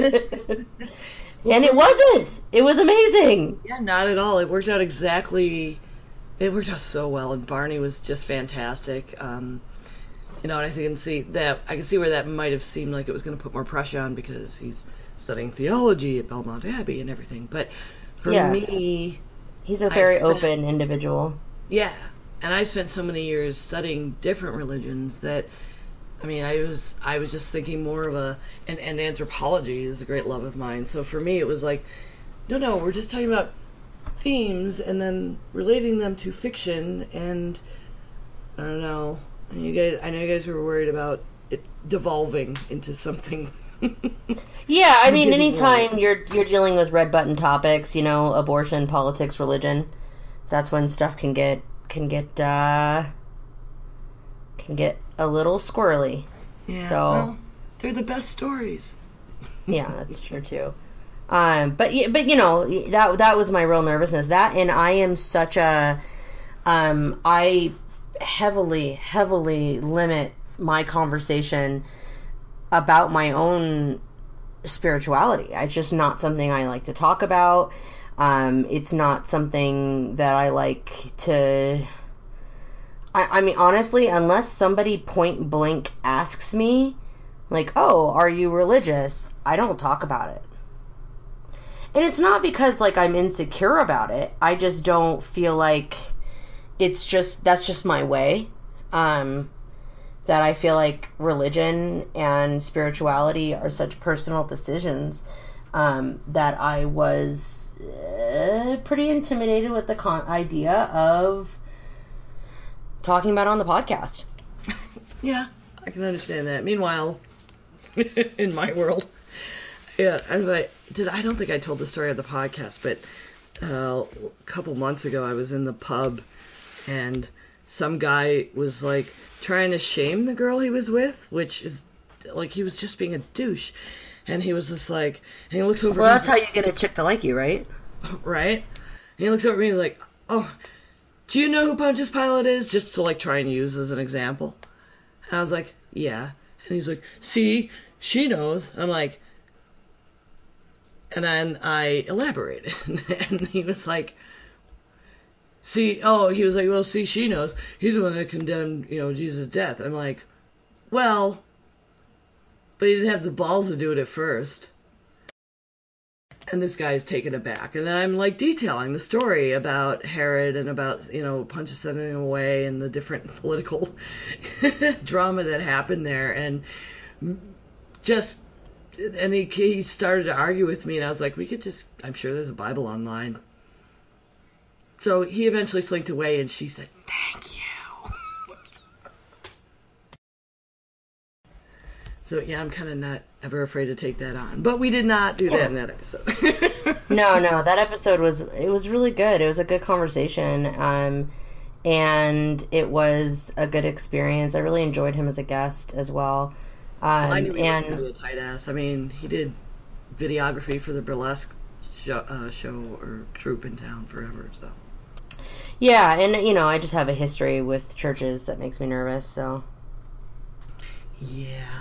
And it wasn't. It was amazing. Yeah, not at all. It worked out exactly. It worked out so well, and Barney was just fantastic. Um, you know, and I can see that. I can see where that might have seemed like it was going to put more pressure on because he's studying theology at Belmont Abbey and everything. But for Yeah. me, He's a very spent- open individual. yeah, and I've spent so many years studying different religions that. I mean, I was I was just thinking more of a and, and anthropology is a great love of mine. So for me, it was like, no, no, we're just talking about themes and then relating them to fiction. And I don't know. And you guys, I know you guys were worried about it devolving into something. Yeah, I mean, didn't anytime you're you're dealing with red button topics, you know, abortion, politics, religion, that's when stuff can get can get uh, can get a little squirrely. Yeah, So- well, they're the best stories. Yeah, that's true too. Um, but y- but you know that that was my real nervousness. That and I am such a um, I heavily heavily limit my conversation about my own spirituality. It's just not something I like to talk about. Um, it's not something that I like to. I, I mean, honestly, unless somebody point blank asks me, like, "Oh, are you religious?" I don't talk about it. And it's not because, like, I'm insecure about it. I just don't feel like it's just, that's just my way. Um, that I feel like religion and spirituality are such personal decisions um, that I was uh, pretty intimidated with the con- idea of talking about it on the podcast. Yeah, I can understand that. Meanwhile, in my world, yeah, I'm like, did I don't think I told the story of the podcast, but uh, a couple months ago, I was in the pub, and some guy was like trying to shame the girl he was with, which is like he was just being a douche, and he was just like, and he looks over. Well, and that's how you get a chick to like you, right? right? And he looks over at me and he's like, "Oh, do you know who Pontius Pilate is?" Just to like try and use as an example. And I was like, "Yeah." And he's like, "See, she knows." I'm like, and then I elaborated, and he was like, "See, oh," he was like, "Well, see, she knows. He's the one that condemned, you know, Jesus' death." I'm like, "Well, but he didn't have the balls to do it at first." And this guy's taken aback. And then I'm like detailing the story about Herod and about, you know, Pontius sending him away and the different political drama that happened there. And just, and he, he started to argue with me. And I was like, we could just, I'm sure there's a Bible online. So he eventually slinked away and she said, "Thank you." So yeah, I'm kind of not ever afraid to take that on. But we did not do that Yeah. in that episode. No, no, that episode was, it was really good. It was a good conversation. Um, and it was a good experience. I really enjoyed him as a guest as well. Um, I knew he was and really a tight ass. I mean, he did videography for the burlesque show, uh, show or troupe in town forever. So yeah, and you know, I just have a history with churches that makes me nervous, so yeah.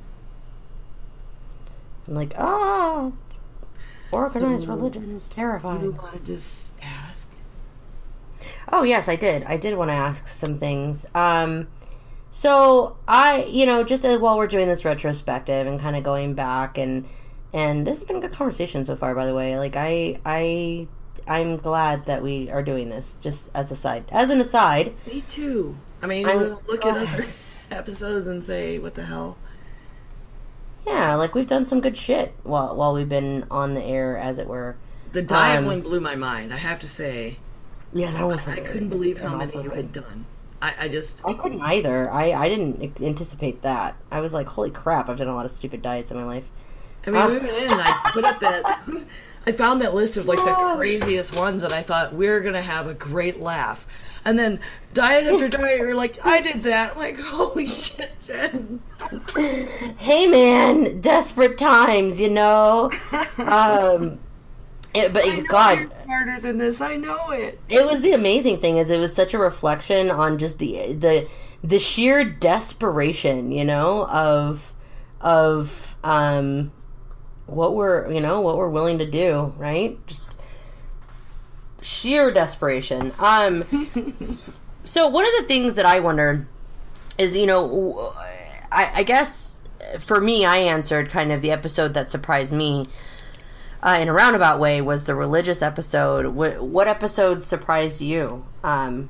I'm like, ah, organized So, religion is You terrifying. want to just ask? Oh, yes, I did. I did want to ask some things. Um, so I, you know, just as, while we're doing this retrospective and kind of going back and, and this has been a good conversation so far, by the way. Like, I, I, I'm glad that we are doing this, just as a side, as an aside. Me too. I mean, I'm- we'll look go at ahead. other episodes and say, what the hell? Yeah, like we've done some good shit while, while we've been on the air, as it were. The diet Um, one blew my mind, I have to say. Yeah, that was I hilarious couldn't believe how and many also you good. had done. I, I just... I couldn't either. I, I didn't anticipate that. I was like, holy crap, I've done a lot of stupid diets in my life. I mean, Uh, we went in and I put up that... I found that list of, like, the craziest ones, and I thought, we're going to have a great laugh. And then, diet after diet, you're like, I did that. I'm like, holy shit, Jen. Hey man, desperate times, you know. Um, it, but I know God, you're smarter than this. I know it. it was the amazing thing is it was such a reflection on just the the the sheer desperation, you know, of of um, what we're, you know, what we're willing to do, right? Just sheer desperation. Um, so one of the things that I wondered is, you know, I, I guess for me, I answered kind of the episode that surprised me uh, in a roundabout way was the religious episode. What, what episode surprised you? Um,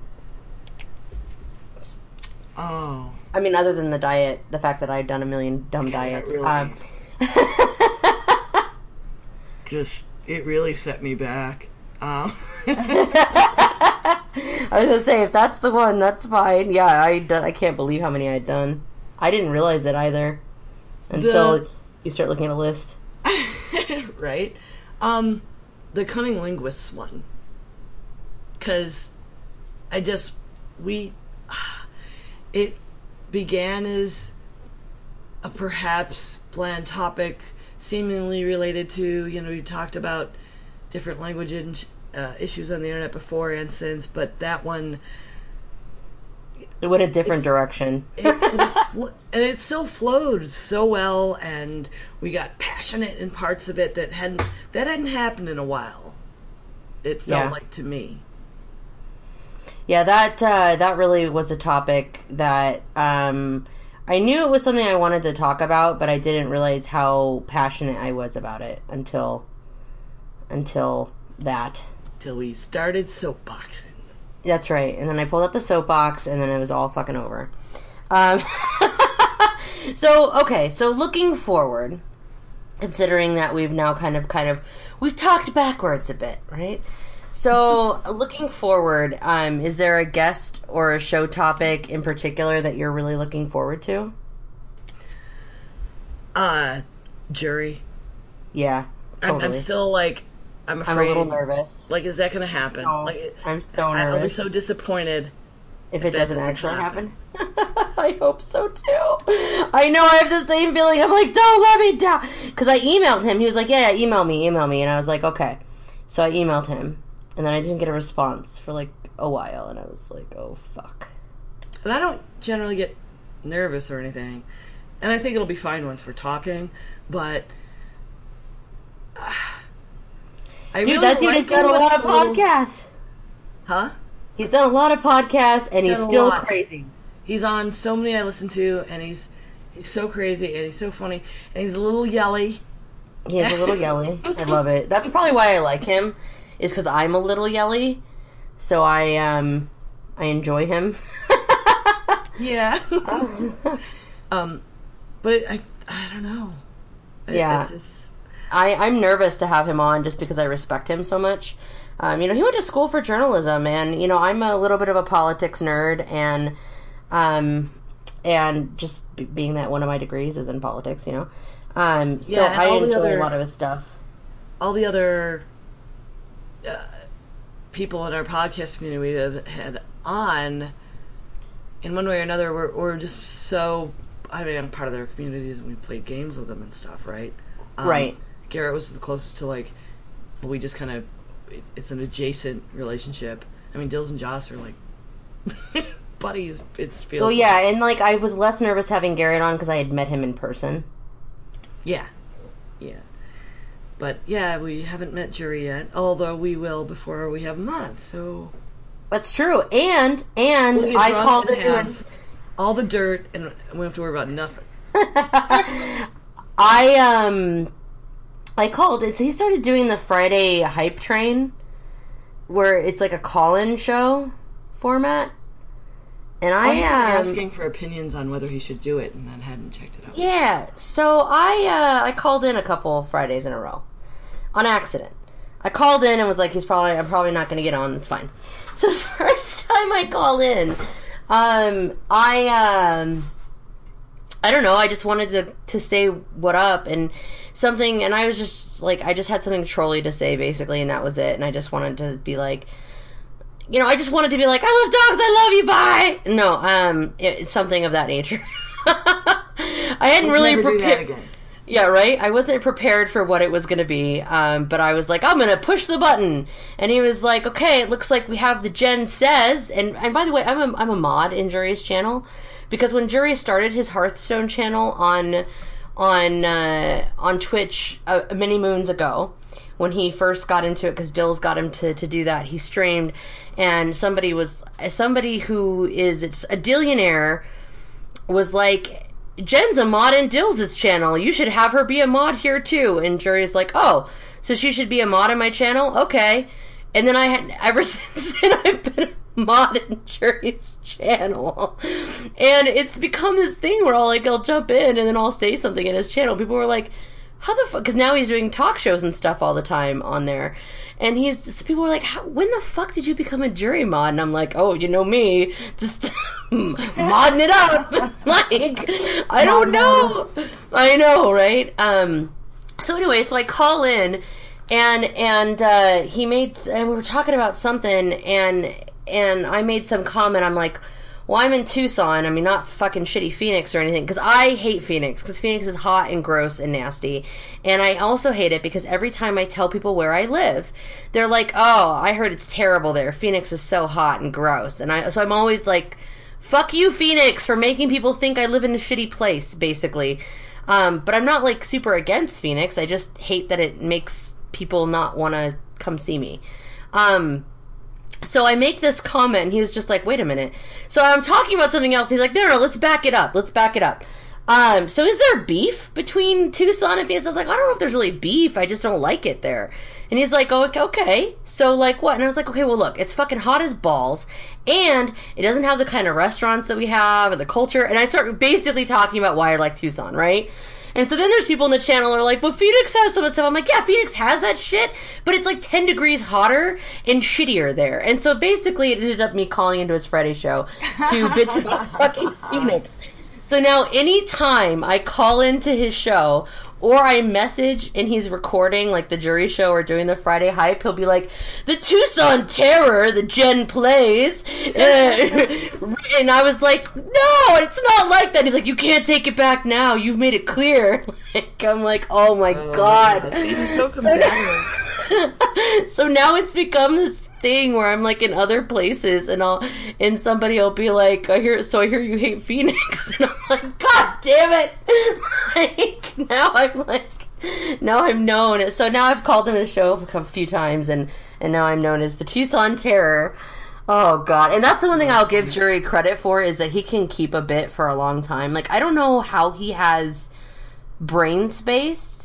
Oh. I mean, other than the diet, the fact that I've done a million dumb Okay, diets. really- Um, Just, it really set me back. Um, I was gonna say, if that's the one, that's fine. Yeah, I done, I can't believe how many I'd done. I didn't realize it either until The- you start looking at a list. right? Um, the Cunning Linguists one. Because I just, we, it began as a perhaps bland topic, seemingly related to, you know, we talked about different language and, uh, issues on the internet before and since, but that one, It went a different direction. it, and, it fl- and it still flowed so well, and we got passionate in parts of it that hadn't that hadn't happened in a while. It felt Yeah. like to me. Yeah, that uh, that really was a topic that um, I knew it was something I wanted to talk about, but I didn't realize how passionate I was about it until until that. Till we started soapboxing. That's right. And then I pulled out the soapbox, and then it was all fucking over. Um, so, okay. So, looking forward, considering that we've now kind of, kind of, we've talked backwards a bit, right? So, looking forward, um, is there a guest or a show topic in particular that you're really looking forward to? Uh, jury. Yeah, totally. I'm, I'm still like, I'm afraid. I'm a little nervous. Like, is that going to happen? So- like, I'm so I'll be nervous. so disappointed. If if it that doesn't doesn't actually happen. happen. I hope so too. I know I have the same feeling. I'm like, don't let me down. Because I emailed him. He was like, yeah, yeah, email me, email me. And I was like, okay. So I emailed him. And then I didn't get a response for like a while. And I was like, oh, fuck. And I don't generally get nervous or anything. And I think it'll be fine once we're talking. But uh, I Dude, really that dude like has done a him, but lot it's of little- podcasts. Huh? He's done a lot of podcasts, and he's Done a still lot. crazy. He's on so many I listen to, and he's he's so crazy, and he's so funny, and he's a little yelly. He is a little yelly. I love it. That's probably why I like him, is because I'm a little yelly. So I, um, I enjoy him. Yeah. um, but it, I I don't know. I, Yeah. I just I, I'm nervous to have him on just because I respect him so much. Um, you know, he went to school for journalism, and, you know, I'm a little bit of a politics nerd, and, um, and just b- being that one of my degrees is in politics, you know. Um, so Yeah, and I all the enjoy other- a lot of his stuff. all the other uh, people in our podcast community we have had on, in one way or another, we're, we're just so. I mean, I'm part of their communities, and we played games with them and stuff, right? Um, Right. Garrett was the closest to, like, we just kind of. It, it's an adjacent relationship. I mean, Dills and Joss are like buddies. It feels. Oh, yeah, and, like, I was less nervous having Garrett on because I had met him in person. Yeah. Yeah. But, yeah, we haven't met Jury yet, although we will before we have him on, so. That's true. And, and We'll get I drunk called and it doing... have all the dirt, and we don't have to worry about nothing. I, um... I called it. He started doing the Friday Hype Train, where it's like a call-in show format. And I I am um, asking for opinions on whether he should do it, and then hadn't checked it out. yeah. So I uh, I called in a couple Fridays in a row, on accident. I called in and was like, "He's probably I'm probably not going to get on. It's fine." So the first time I called in, um, I um, I don't know. I just wanted to to say what up and something, and I was just like, I just had something trolly to say basically, and that was it. And I just wanted to be like, you know, I just wanted to be like, I love dogs, I love you, bye. No, um, it, something of that nature. I hadn't Let's really never do that prepared. again. Yeah, right? I wasn't prepared for what it was going to be, um, but I was like, I'm going to push the button. And he was like, okay, it looks like we have the Jen Says. And, and by the way, I'm a, I'm a mod in Jury's channel, because when Jury started his Hearthstone channel on on uh, on Twitch uh, many moons ago when he first got into it, because Dills got him to, to do that. He streamed, and somebody was somebody who is it's a Dillionaire was like, Jen's a mod in Dills' channel. You should have her be a mod here too. And Jury's like, oh, so she should be a mod in my channel? Okay. And then I had, ever since then, I've been a mod in Jury's channel. And it's become this thing where I'll like, I'll jump in and then I'll say something in his channel. People were like, how the fuck? Because now he's doing talk shows and stuff all the time on there. And he's, so people were like, how, when the fuck did you become a Jury mod? And I'm like, oh, you know me, just modding it up. Like, I don't know. I know, right? Um, so anyway, so I call in, and, and, uh, he made, and we were talking about something, and, and I made some comment. I'm like, well, I'm in Tucson. I mean, not fucking shitty Phoenix or anything, because I hate Phoenix, because Phoenix is hot and gross and nasty. And I also hate it because every time I tell people where I live, they're like, oh, I heard it's terrible there. Phoenix is so hot and gross. And I, so I'm always like, fuck you, Phoenix, for making people think I live in a shitty place, basically. Um, but I'm not, like, super against Phoenix. I just hate that it makes people not want to come see me. Um... So I make this comment, and he was just like, wait a minute. So I'm talking about something else. He's like, no, no, no, let's back it up. Let's back it up. Um, so is there beef between Tucson and Phoenix? I was like, I don't know if there's really beef. I just don't like it there. And he's like, oh, okay. So, like, what? And I was like, okay, well, look, it's fucking hot as balls, and it doesn't have the kind of restaurants that we have or the culture. And I start basically talking about why I like Tucson, right? And so then there's people in the channel who are like, well, Phoenix has some of stuff. I'm like, yeah, Phoenix has that shit, but it's like ten degrees hotter and shittier there. And so basically it ended up me calling into his Friday show to bitch about fucking Phoenix. So now anytime I call into his show or I message and he's recording like the Jury show or doing the Friday hype, he'll be like, the Tucson Terror that Jen plays. Uh, and I was like, no, it's not like that. He's like, you can't take it back now. You've made it clear. Like, I'm like, oh my oh, God. He's so combative. So now it's become this thing where I'm like in other places and I'll and somebody will be like, I hear so I hear you hate Phoenix, and I'm like, God damn it. Like now I'm like now I'm known. So now I've called him to the show a few times, and and now I'm known as the Tucson Terror. Oh God. And that's the one thing I'll give Jury credit for, is that he can keep a bit for a long time. Like, I don't know how he has brain space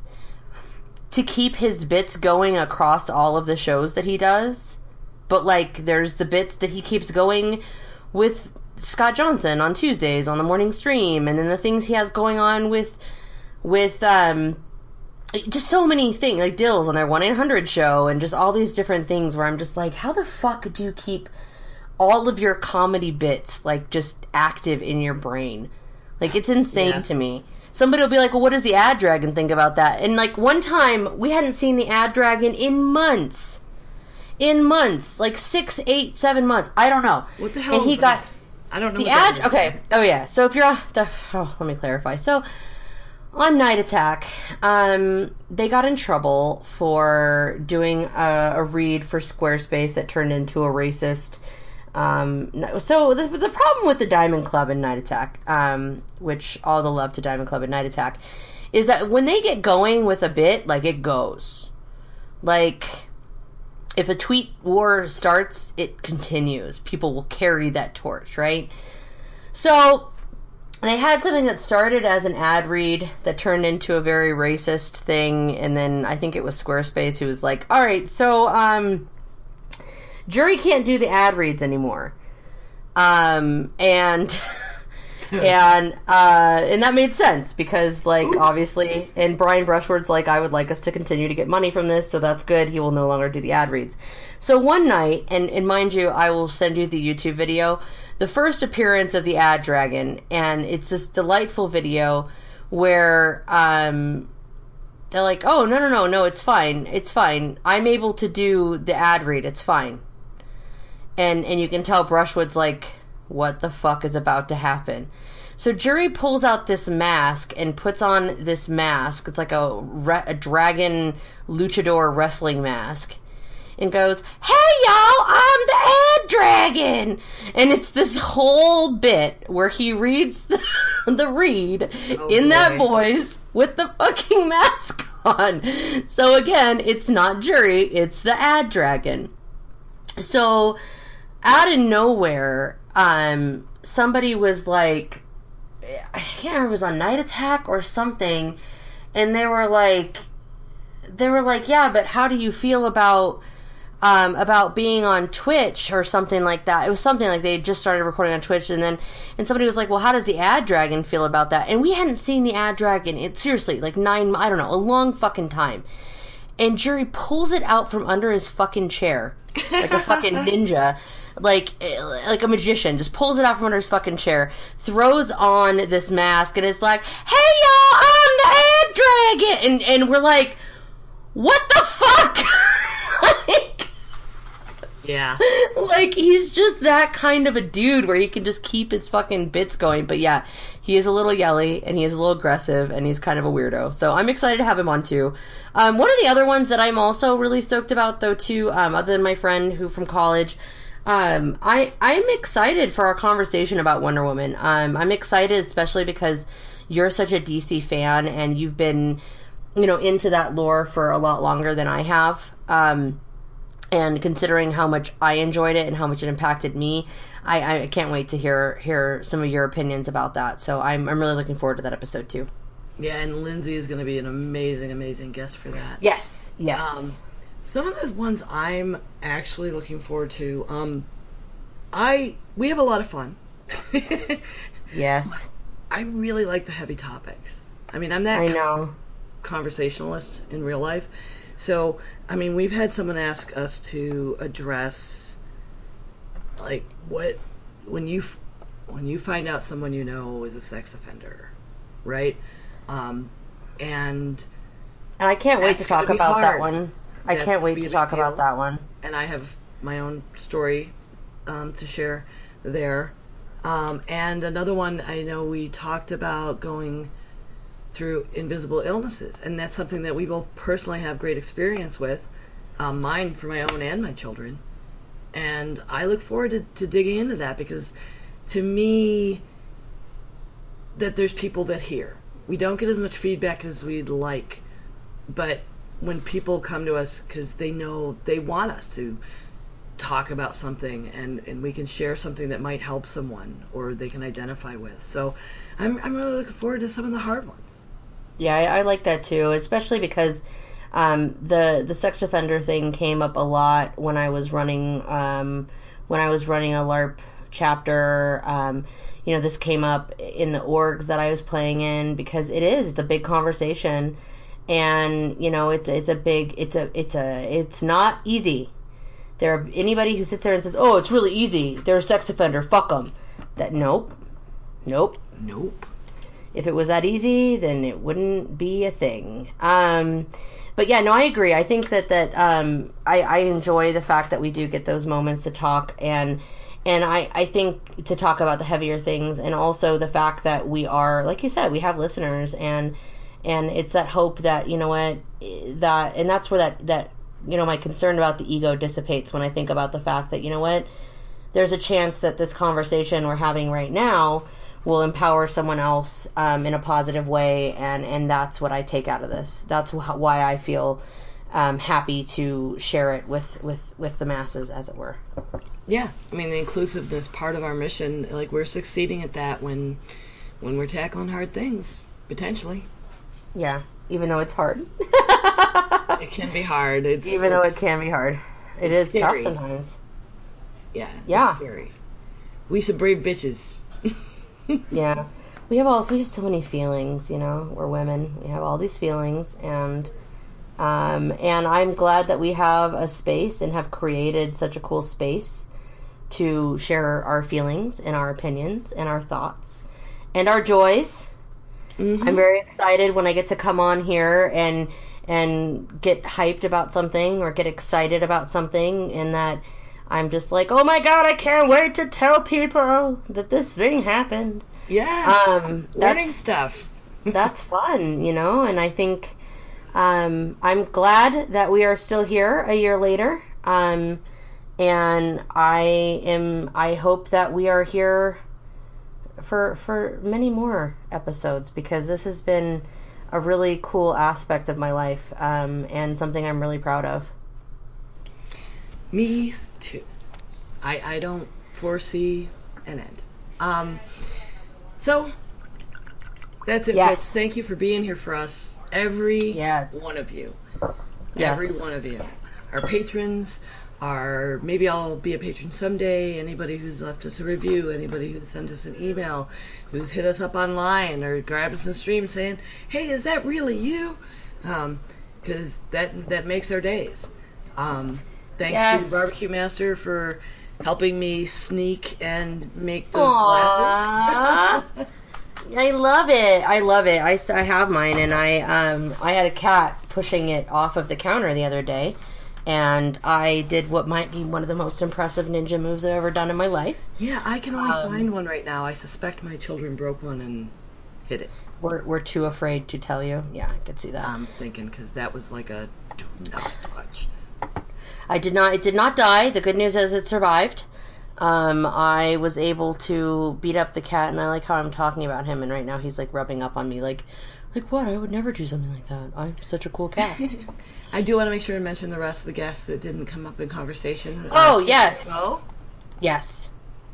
to keep his bits going across all of the shows that he does. But, like, there's the bits that he keeps going with Scott Johnson on Tuesdays on the morning stream, and then the things he has going on with, with, um, just so many things, like Dills on their one eight hundred show, and just all these different things where I'm just like, how the fuck do you keep all of your comedy bits, like, just active in your brain? Like, it's insane yeah. to me. Somebody will be like, well, what does the Ad Dragon think about that? And, like, one time, we hadn't seen the Ad Dragon in months. In months, like six, eight, seven months. I don't know. What the hell? And he got I don't know. The ad. Okay. Oh yeah. So if you're on, the, oh, let me clarify. So on Night Attack, um, they got in trouble for doing a, a read for Squarespace that turned into a racist. Um, so the the problem with the Diamond Club and Night Attack, um, which all the love to Diamond Club and Night Attack, is that when they get going with a bit, like it goes, like. If a tweet war starts, it continues. People will carry that torch, right? So, they had something that started as an ad read that turned into a very racist thing, and then I think it was Squarespace who was like, alright, so, um, Jury can't do the ad reads anymore. Um, and... and uh and that made sense because like Oops. obviously and Brian Brushwood's like, I would like us to continue to get money from this, so that's good. He will no longer do the ad reads. So one night, and, and mind you, I will send you the YouTube video, the first appearance of the Ad Dragon, and it's this delightful video where um they're like, oh no no no no it's fine it's fine I'm able to do the ad read, it's fine. And and you can tell Brushwood's like, what the fuck is about to happen? So Jury pulls out this mask and puts on this mask. It's like a, re- a dragon luchador wrestling mask. And goes, hey y'all, I'm the Ad Dragon! And it's this whole bit where he reads the, the read oh, in boy. that voice with the fucking mask on. So again, it's not Jury, it's the ad dragon. So out of nowhere, um, somebody was like, I can't remember if it was on Night Attack or something, and they were like, they were like, yeah, but how do you feel about um, about being on Twitch or something like that? It was something like they just started recording on Twitch, and then and somebody was like, well, how does the ad dragon feel about that? And we hadn't seen the ad dragon, it seriously, like nine, I don't know, a long fucking time. And Jury pulls it out from under his fucking chair, like a fucking ninja. Like, like a magician, just pulls it out from under his fucking chair, throws on this mask, and is like, hey y'all, I'm the ad dragon! And, and we're like, what the fuck? like, yeah. Like, he's just that kind of a dude where he can just keep his fucking bits going. But yeah, he is a little yelly, and he is a little aggressive, and he's kind of a weirdo. So I'm excited to have him on, too. Um, one of the other ones that I'm also really stoked about, though, too, um, other than my friend who from college, Um, I, I'm excited for our conversation about Wonder Woman. Um, I'm excited especially because you're such a D C fan and you've been, you know, into that lore for a lot longer than I have. Um, and considering how much I enjoyed it and how much it impacted me, I, I can't wait to hear, hear some of your opinions about that. So I'm, I'm really looking forward to that episode too. Yeah, and Lindsay is going to be an amazing, amazing guest for that. Yes, yes. Um, Some of the ones I'm actually looking forward to, um, I, we have a lot of fun. Yes. I really like the heavy topics. I mean, I'm that I know. conversationalist in real life. So, I mean, we've had someone ask us to address, like, what, when you, when you find out someone you know is a sex offender, right? Um, and... And I can't wait to talk about that one. I That's can't wait to talk deal. about that one. And I have my own story um, to share there. Um, and another one, I know we talked about going through invisible illnesses. And that's something that we both personally have great experience with. Um, mine for my own and my children. And I look forward to, to digging into that because to me, that there's people that hear. We don't get as much feedback as we'd like. But when people come to us because they know they want us to talk about something and, and we can share something that might help someone or they can identify with. So I'm I'm really looking forward to some of the hard ones. Yeah, I, I like that too, especially because um, the the sex offender thing came up a lot when I was running um, when I was running a LARP chapter. Um, you know, this came up in the orgs that I was playing in because it is the big conversation. And, you know, it's it's a big, it's a, it's a, it's not easy. There are, anybody who sits there and says, oh, it's really easy, they're a sex offender, fuck them. That, nope. Nope. Nope. If it was that easy, then it wouldn't be a thing. Um, but yeah, no, I agree. I think that, that, um, I, I enjoy the fact that we do get those moments to talk and, and I, I think to talk about the heavier things and also the fact that we are, like you said, we have listeners and, And it's that hope that, you know what, that, and that's where that, that, you know, my concern about the ego dissipates when I think about the fact that, you know what, there's a chance that this conversation we're having right now will empower someone else um, in a positive way, and, and that's what I take out of this. That's wh- why I feel um, happy to share it with, with, with the masses, as it were. Yeah, I mean, the inclusiveness part of our mission, like, we're succeeding at that when, when we're tackling hard things, potentially. Yeah, even though it's hard. It can be hard. It's even though it's, it can be hard. It is scary. tough sometimes. Yeah. Yeah. It's scary. We some brave bitches. Yeah. We have all we have so many feelings, you know. We're women. We have all these feelings and um and I'm glad that we have a space and have created such a cool space to share our feelings and our opinions and our thoughts and our joys. Mm-hmm. I'm very excited when I get to come on here and and get hyped about something or get excited about something and that I'm just like, oh my god, I can't wait to tell people that this thing happened. Yeah. Um, learning that's, stuff. That's fun, you know, and I think um, I'm glad that we are still here a year later. Um, and I am, I hope that we are here for for many more episodes because this has been a really cool aspect of my life, um, and something I'm really proud of. Me too. I, I don't foresee an end. Um, so, that's it, Yes. folks. Thank you for being here for us. Every Yes. one of you. Yes. Every one of you. Our patrons, our, maybe I'll be a patron someday, anybody who's left us a review, anybody who sent us an email, who's hit us up online or grabbed us in the stream saying, hey, is that really you? Um, because that, that makes our days. Um, thanks Yes. to Barbecue Master for helping me sneak and make those glasses. Aww. I love it. I love it. I, s- I have mine, and I um I had a cat pushing it off of the counter the other day, and I did what might be one of the most impressive ninja moves I've ever done in my life. Yeah, I can only Um, find one right now. I suspect my children broke one and hit it. We're we're too afraid to tell you. Yeah, I could see that. I'm thinking because that was like a do not touch. I did not. It did not die. The good news is it survived. Um, I was able to beat up the cat, and I like how I'm talking about him. And right now he's like rubbing up on me, like, like what? I would never do something like that. I'm such a cool cat. I do want to make sure to mention the rest of the guests that didn't come up in conversation. Oh Uh, yes, Oh, yes.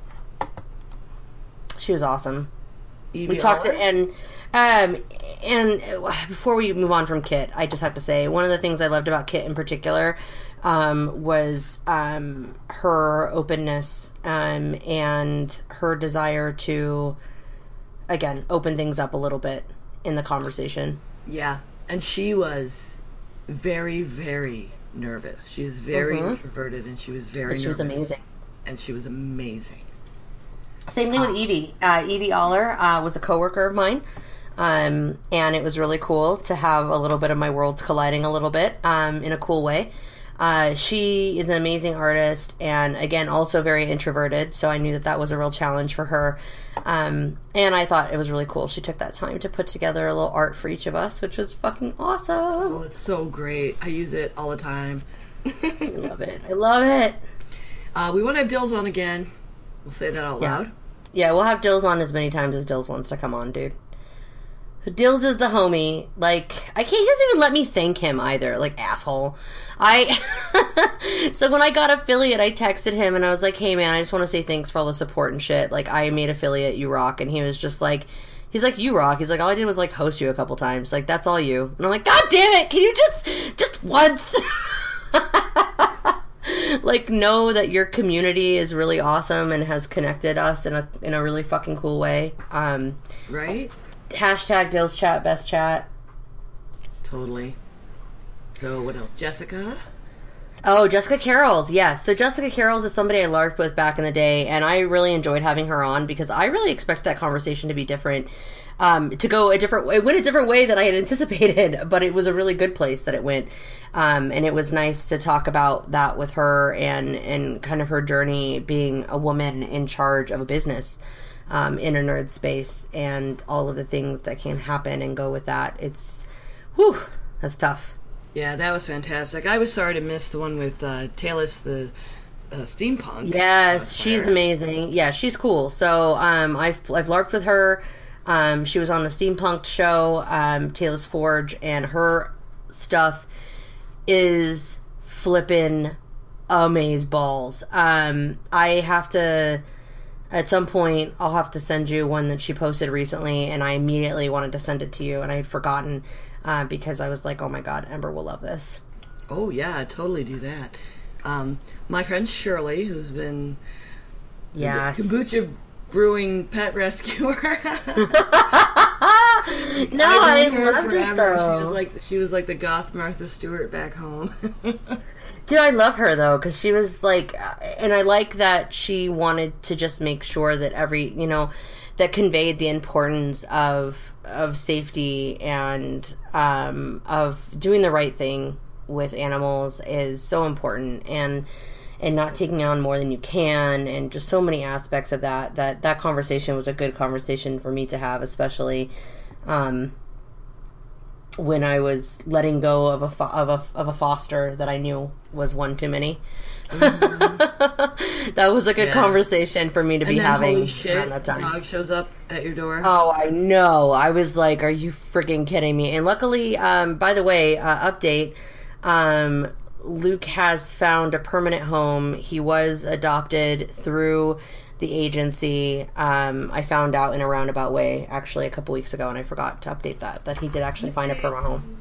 She was awesome. Evie We talked to, Aller? and um and uh, before we move on from Kit, I just have to say one of the things I loved about Kit in particular um was um her openness um and her desire to again open things up a little bit in the conversation. Yeah, and she was very, very nervous. She was very Mhm. introverted, and she was very. But she was nervous. amazing. And she was amazing. Same thing with Evie. Uh, Evie Aller uh, was a coworker of mine, um, and it was really cool to have a little bit of my worlds colliding a little bit um, in a cool way. Uh, she is an amazing artist, and again, also very introverted, so I knew that that was a real challenge for her. Um, and I thought it was really cool. She took that time to put together a little art for each of us, which was fucking awesome. Oh, it's so great. I use it all the time. I love it. I love it. Uh, we want to have Dills on again. We'll say that out Yeah. loud. Yeah, we'll have Dills on as many times as Dills wants to come on, dude. Dills is the homie. Like, I can't, he doesn't even let me thank him either. Like, asshole. I, so when I got affiliate, I texted him and I was like, hey man, I just want to say thanks for all the support and shit. Like, I made affiliate, you rock. And he was just like, he's like, you rock. He's like, all I did was like host you a couple times. Like, that's all you. And I'm like, God damn it, can you just, just once? Like, know that your community is really awesome and has connected us in a in a really fucking cool way. Um, Right? hashtag Dills Chat, best chat. Totally. So, what else? Jessica? Oh, Jessica Carrolls, yes. So Jessica Carrolls is somebody I larped with back in the day, and I really enjoyed having her on because I really expected that conversation to be different, um, to go a different way. It went a different way than I had anticipated, but it was a really good place that it went. Um, and it was nice to talk about that with her and, and kind of her journey being a woman in charge of a business um, in a nerd space and all of the things that can happen and go with that. It's, whew, that's tough. Yeah, that was fantastic. I was sorry to miss the one with uh, Talus, the uh, steampunk. Yes, uh, she's player. amazing. Yeah, she's cool. So um, I've I've larped with her. Um, she was on the Steampunked show, um, Taylor's Forge, and her stuff is flippin' amaze balls. Um, I have to, at some point, I'll have to send you one that she posted recently, and I immediately wanted to send it to you, and I had forgotten uh, because I was like, oh my god, Ember will love this. Oh, yeah, I'd totally do that. Um, my friend Shirley, who's been Yes. kombucha brewing pet rescuer. No, I've I known her loved it forever. though. She was like she was like the goth Martha Stewart back home. Dude, I love her though, because she was like, and I like that she wanted to just make sure that every, you know, that conveyed the importance of of safety and um, of doing the right thing with animals is so important, and and not taking on more than you can, and just so many aspects of that. That that conversation was a good conversation for me to have, especially. Um, when I was letting go of a fo- of a of a foster that I knew was one too many. Mm-hmm. That was a good yeah. conversation for me to and be then, having holy shit, around that time. Dog shows up at your door. Oh, I know. I was like, "Are you freaking kidding me?" And luckily, um, by the way, uh, update. Um, Luke has found a permanent home. He was adopted through the agency. Um, I found out in a roundabout way actually a couple weeks ago, and I forgot to update that that he did actually find a permanent home.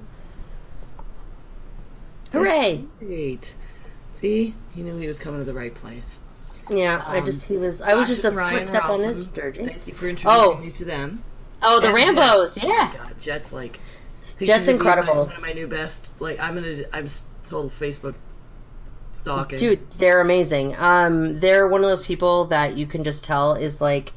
Hooray! That's great. See, he knew he was coming to the right place. Yeah, um, I just he was. I was just a footstep on his journey. Thank you for introducing oh. me to them. Oh, the and Rambos! Jet. Yeah. Oh my God, Jet's like. Jet's incredible. My, one of my new best. Like I'm gonna. I'm total Facebook stalking. Dude, they're amazing. Um, they're one of those people that you can just tell is like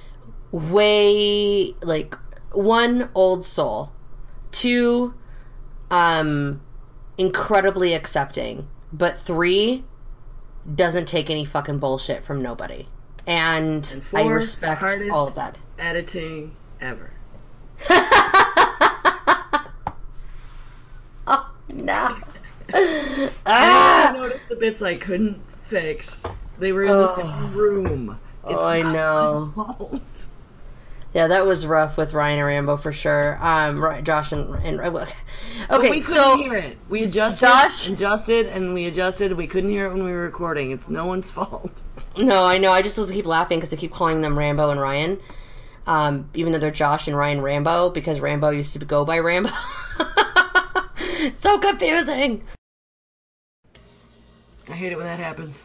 way like one old soul, two, um, incredibly accepting, but three doesn't take any fucking bullshit from nobody, and, and four, I respect all of that. Editing ever. Oh no. Ah! I noticed the bits I couldn't fix. They were in oh. the same room. It's oh, I know. Yeah, that was rough with Ryan and Rambo for sure. Um, right, Josh and, and okay, but we couldn't so hear it. We adjusted, Josh, adjusted, and we adjusted. We couldn't hear it when we were recording. It's no one's fault. No, I know. I just keep laughing because I keep calling them Rambo and Ryan, um, even though they're Josh and Ryan Rambo because Rambo used to go by Rambo. So confusing. I hate it when that happens.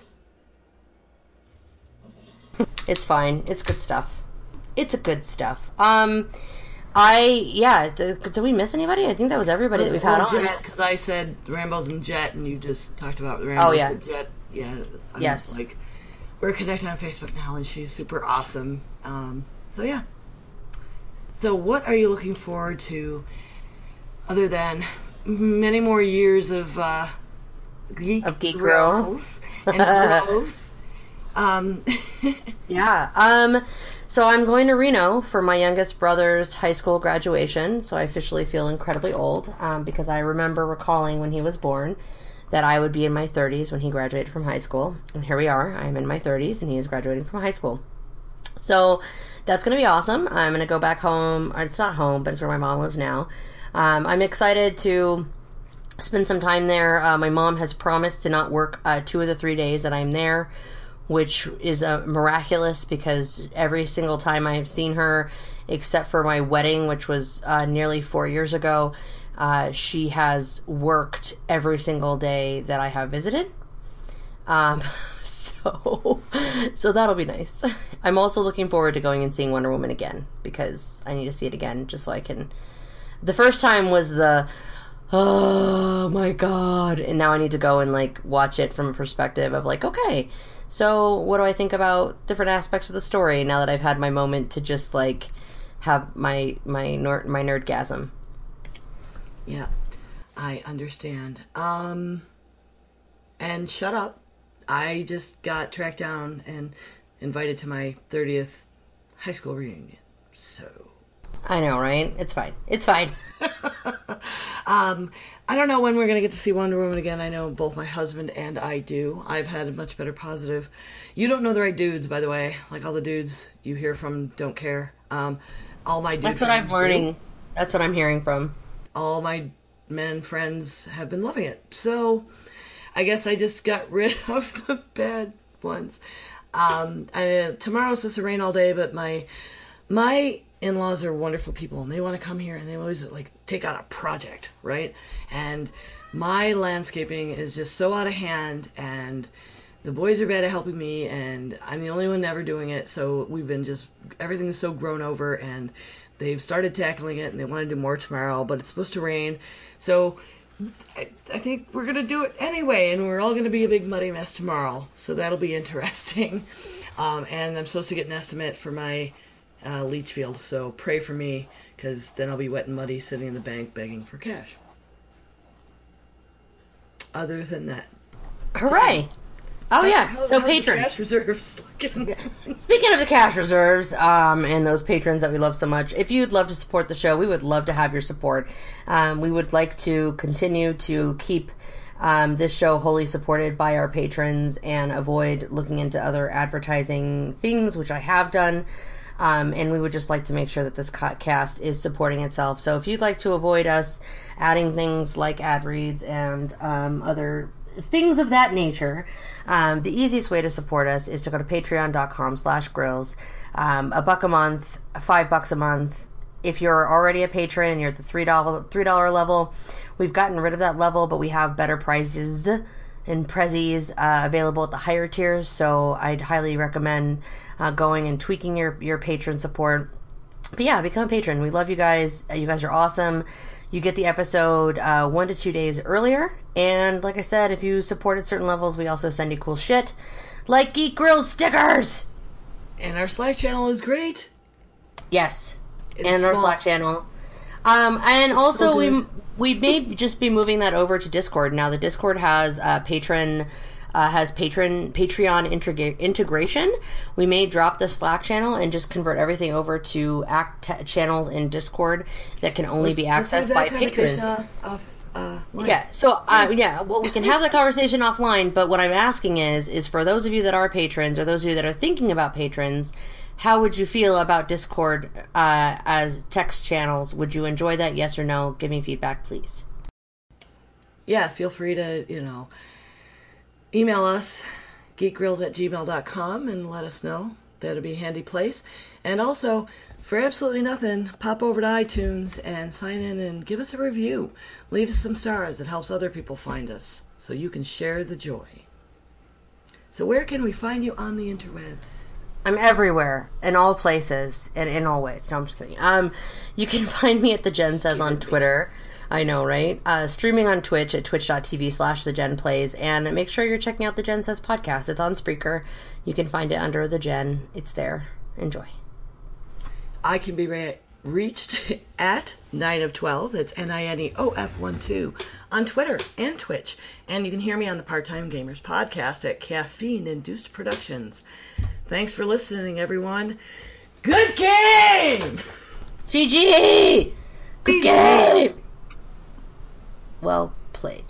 It's fine. It's good stuff. It's a good stuff. Um, I yeah. Did, did we miss anybody? I think that was everybody that we've had on. Jet, because I said Rambo's and Jet, and you just talked about Rambo. Oh yeah, Jet. Yeah. I'm yes. Like we're connected on Facebook now, and she's super awesome. Um, so yeah. So what are you looking forward to, other than many more years of uh, geek of geek growth and growth? Um, yeah. Um, so I'm going to Reno for my youngest brother's high school graduation. So I officially feel incredibly old um, because I remember recalling when he was born that I would be in my thirties when he graduated from high school. And here we are. I'm in my thirties and he is graduating from high school. So that's going to be awesome. I'm going to go back home. It's not home, but it's where my mom lives now. Um, I'm excited to spend some time there. Uh, my mom has promised to not work uh, two of the three days that I'm there, which is uh, miraculous because every single time I've seen her, except for my wedding, which was uh, nearly four years ago, uh, she has worked every single day that I have visited. Um, so, so that'll be nice. I'm also looking forward to going and seeing Wonder Woman again because I need to see it again just so I can. The first time was the, oh my god, and now I need to go and like watch it from a perspective of like, okay, so what do I think about different aspects of the story now that I've had my moment to just like have my my nerd my nerdgasm. Yeah, I understand. Um, and shut up. I just got tracked down and invited to my thirtieth high school reunion. So. I know, right? It's fine. It's fine. um, I don't know when we're going to get to see Wonder Woman again. I know both my husband and I do. I've had a much better positive. You don't know the right dudes, by the way. Like all the dudes you hear from don't care. Um, all my dudes. That's what I'm learning. Do. That's what I'm hearing from. All my men friends have been loving it. So I guess I just got rid of the bad ones. Um, I, tomorrow's supposed to rain all day, but my my in-laws are wonderful people, and they want to come here, and they always like take on a project, right? And my landscaping is just so out of hand, and the boys are bad at helping me, and I'm the only one never doing it. So we've been just everything's so grown over, and they've started tackling it, and they want to do more tomorrow, but it's supposed to rain, so I, I think we're gonna do it anyway, and we're all gonna be a big muddy mess tomorrow. So that'll be interesting. Um, and I'm supposed to get an estimate for my Uh, leach field, so pray for me, because then I'll be wet and muddy sitting in the bank begging for cash. Other than that, hooray! Oh, yes. How- So, how's the patron. cash reserves looking? Speaking of the cash reserves um, and those patrons that we love so much, if you'd love to support the show, we would love to have your support. Um, we would like to continue to keep um, this show wholly supported by our patrons and avoid looking into other advertising things, which I have done. Um, and we would just like to make sure that this cast is supporting itself. So if you'd like to avoid us adding things like ad reads and um, other things of that nature, um, the easiest way to support us is to go to patreon.com slash grills. Um, a buck a month, five bucks a month. If you're already a patron and you're at the three dollars three dollars level, we've gotten rid of that level, but we have better prices and prezzies uh, available at the higher tiers. So I'd highly recommend uh, going and tweaking your, your patron support. But yeah, become a patron. We love you guys. You guys are awesome. You get the episode uh, one to two days earlier. And like I said, if you support at certain levels, we also send you cool shit. Like Geek Grills stickers! And our Slack channel is great. Yes. It's and our small. Slack channel. Um, and It's also, so we good. we may just be moving that over to Discord. Now, the Discord has uh, patron... Uh, has patron Patreon integra- integration. We may drop the Slack channel and just convert everything over to act t- channels in Discord that can only be Let's have accessed that by conversation patrons. Off, off, uh, line. Yeah, so uh, yeah, well, we can have the conversation offline. But what I'm asking is, is for those of you that are patrons or those of you that are thinking about patrons, how would you feel about Discord uh, as text channels? Would you enjoy that? Yes or no? Give me feedback, please. Yeah, feel free to, you know, email us, geekgrills at gmail dot com, and let us know. That'd be a handy place. And also, for absolutely nothing, pop over to iTunes and sign in and give us a review. Leave us some stars. It helps other people find us, so you can share the joy. So where can we find you on the interwebs? I'm everywhere, in all places, and in all ways. No, I'm just kidding. Um, you can find me at The Jen Says on Twitter. I know, right? Uh, streaming on Twitch at twitch.tv slash The Jen Plays. And make sure you're checking out The Jen Says podcast. It's on Spreaker. You can find it under The Jen. It's there. Enjoy. I can be re- reached at nine of twelve, that's N I N E O F one two, on Twitter and Twitch. And you can hear me on the Part-Time Gamers podcast at Caffeine Induced Productions. Thanks for listening, everyone. Good game! G G! Good game! Well played.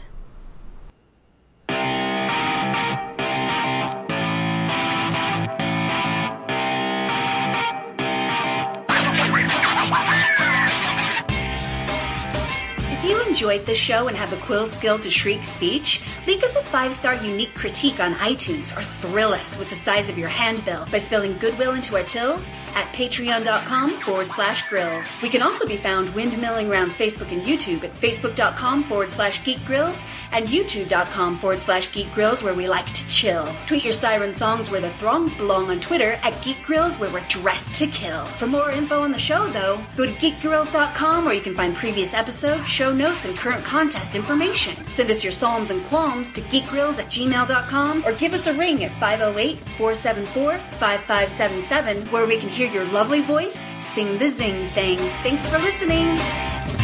If you enjoyed this show and have the quill skill to shriek speech, leave us a five-star unique critique on iTunes or thrill us with the size of your handbill by spelling goodwill into our tills at patreon.com forward slash grills. We can also be found windmilling around Facebook and YouTube at facebook.com forward slash geek grills and youtube.com forward slash geek grills, where we like to chill. Tweet your siren songs where the throngs belong on Twitter at geek grills, where we're dressed to kill. For more info on the show, though, go to geek grills dot com, where you can find previous episodes, show notes, and current contest information. Send us your psalms and qualms to geekgrills at gmail dot com or give us a ring at five oh eight, four seven four, five five seven seven, where we can hear your lovely voice sing the zing thing. Thanks for listening.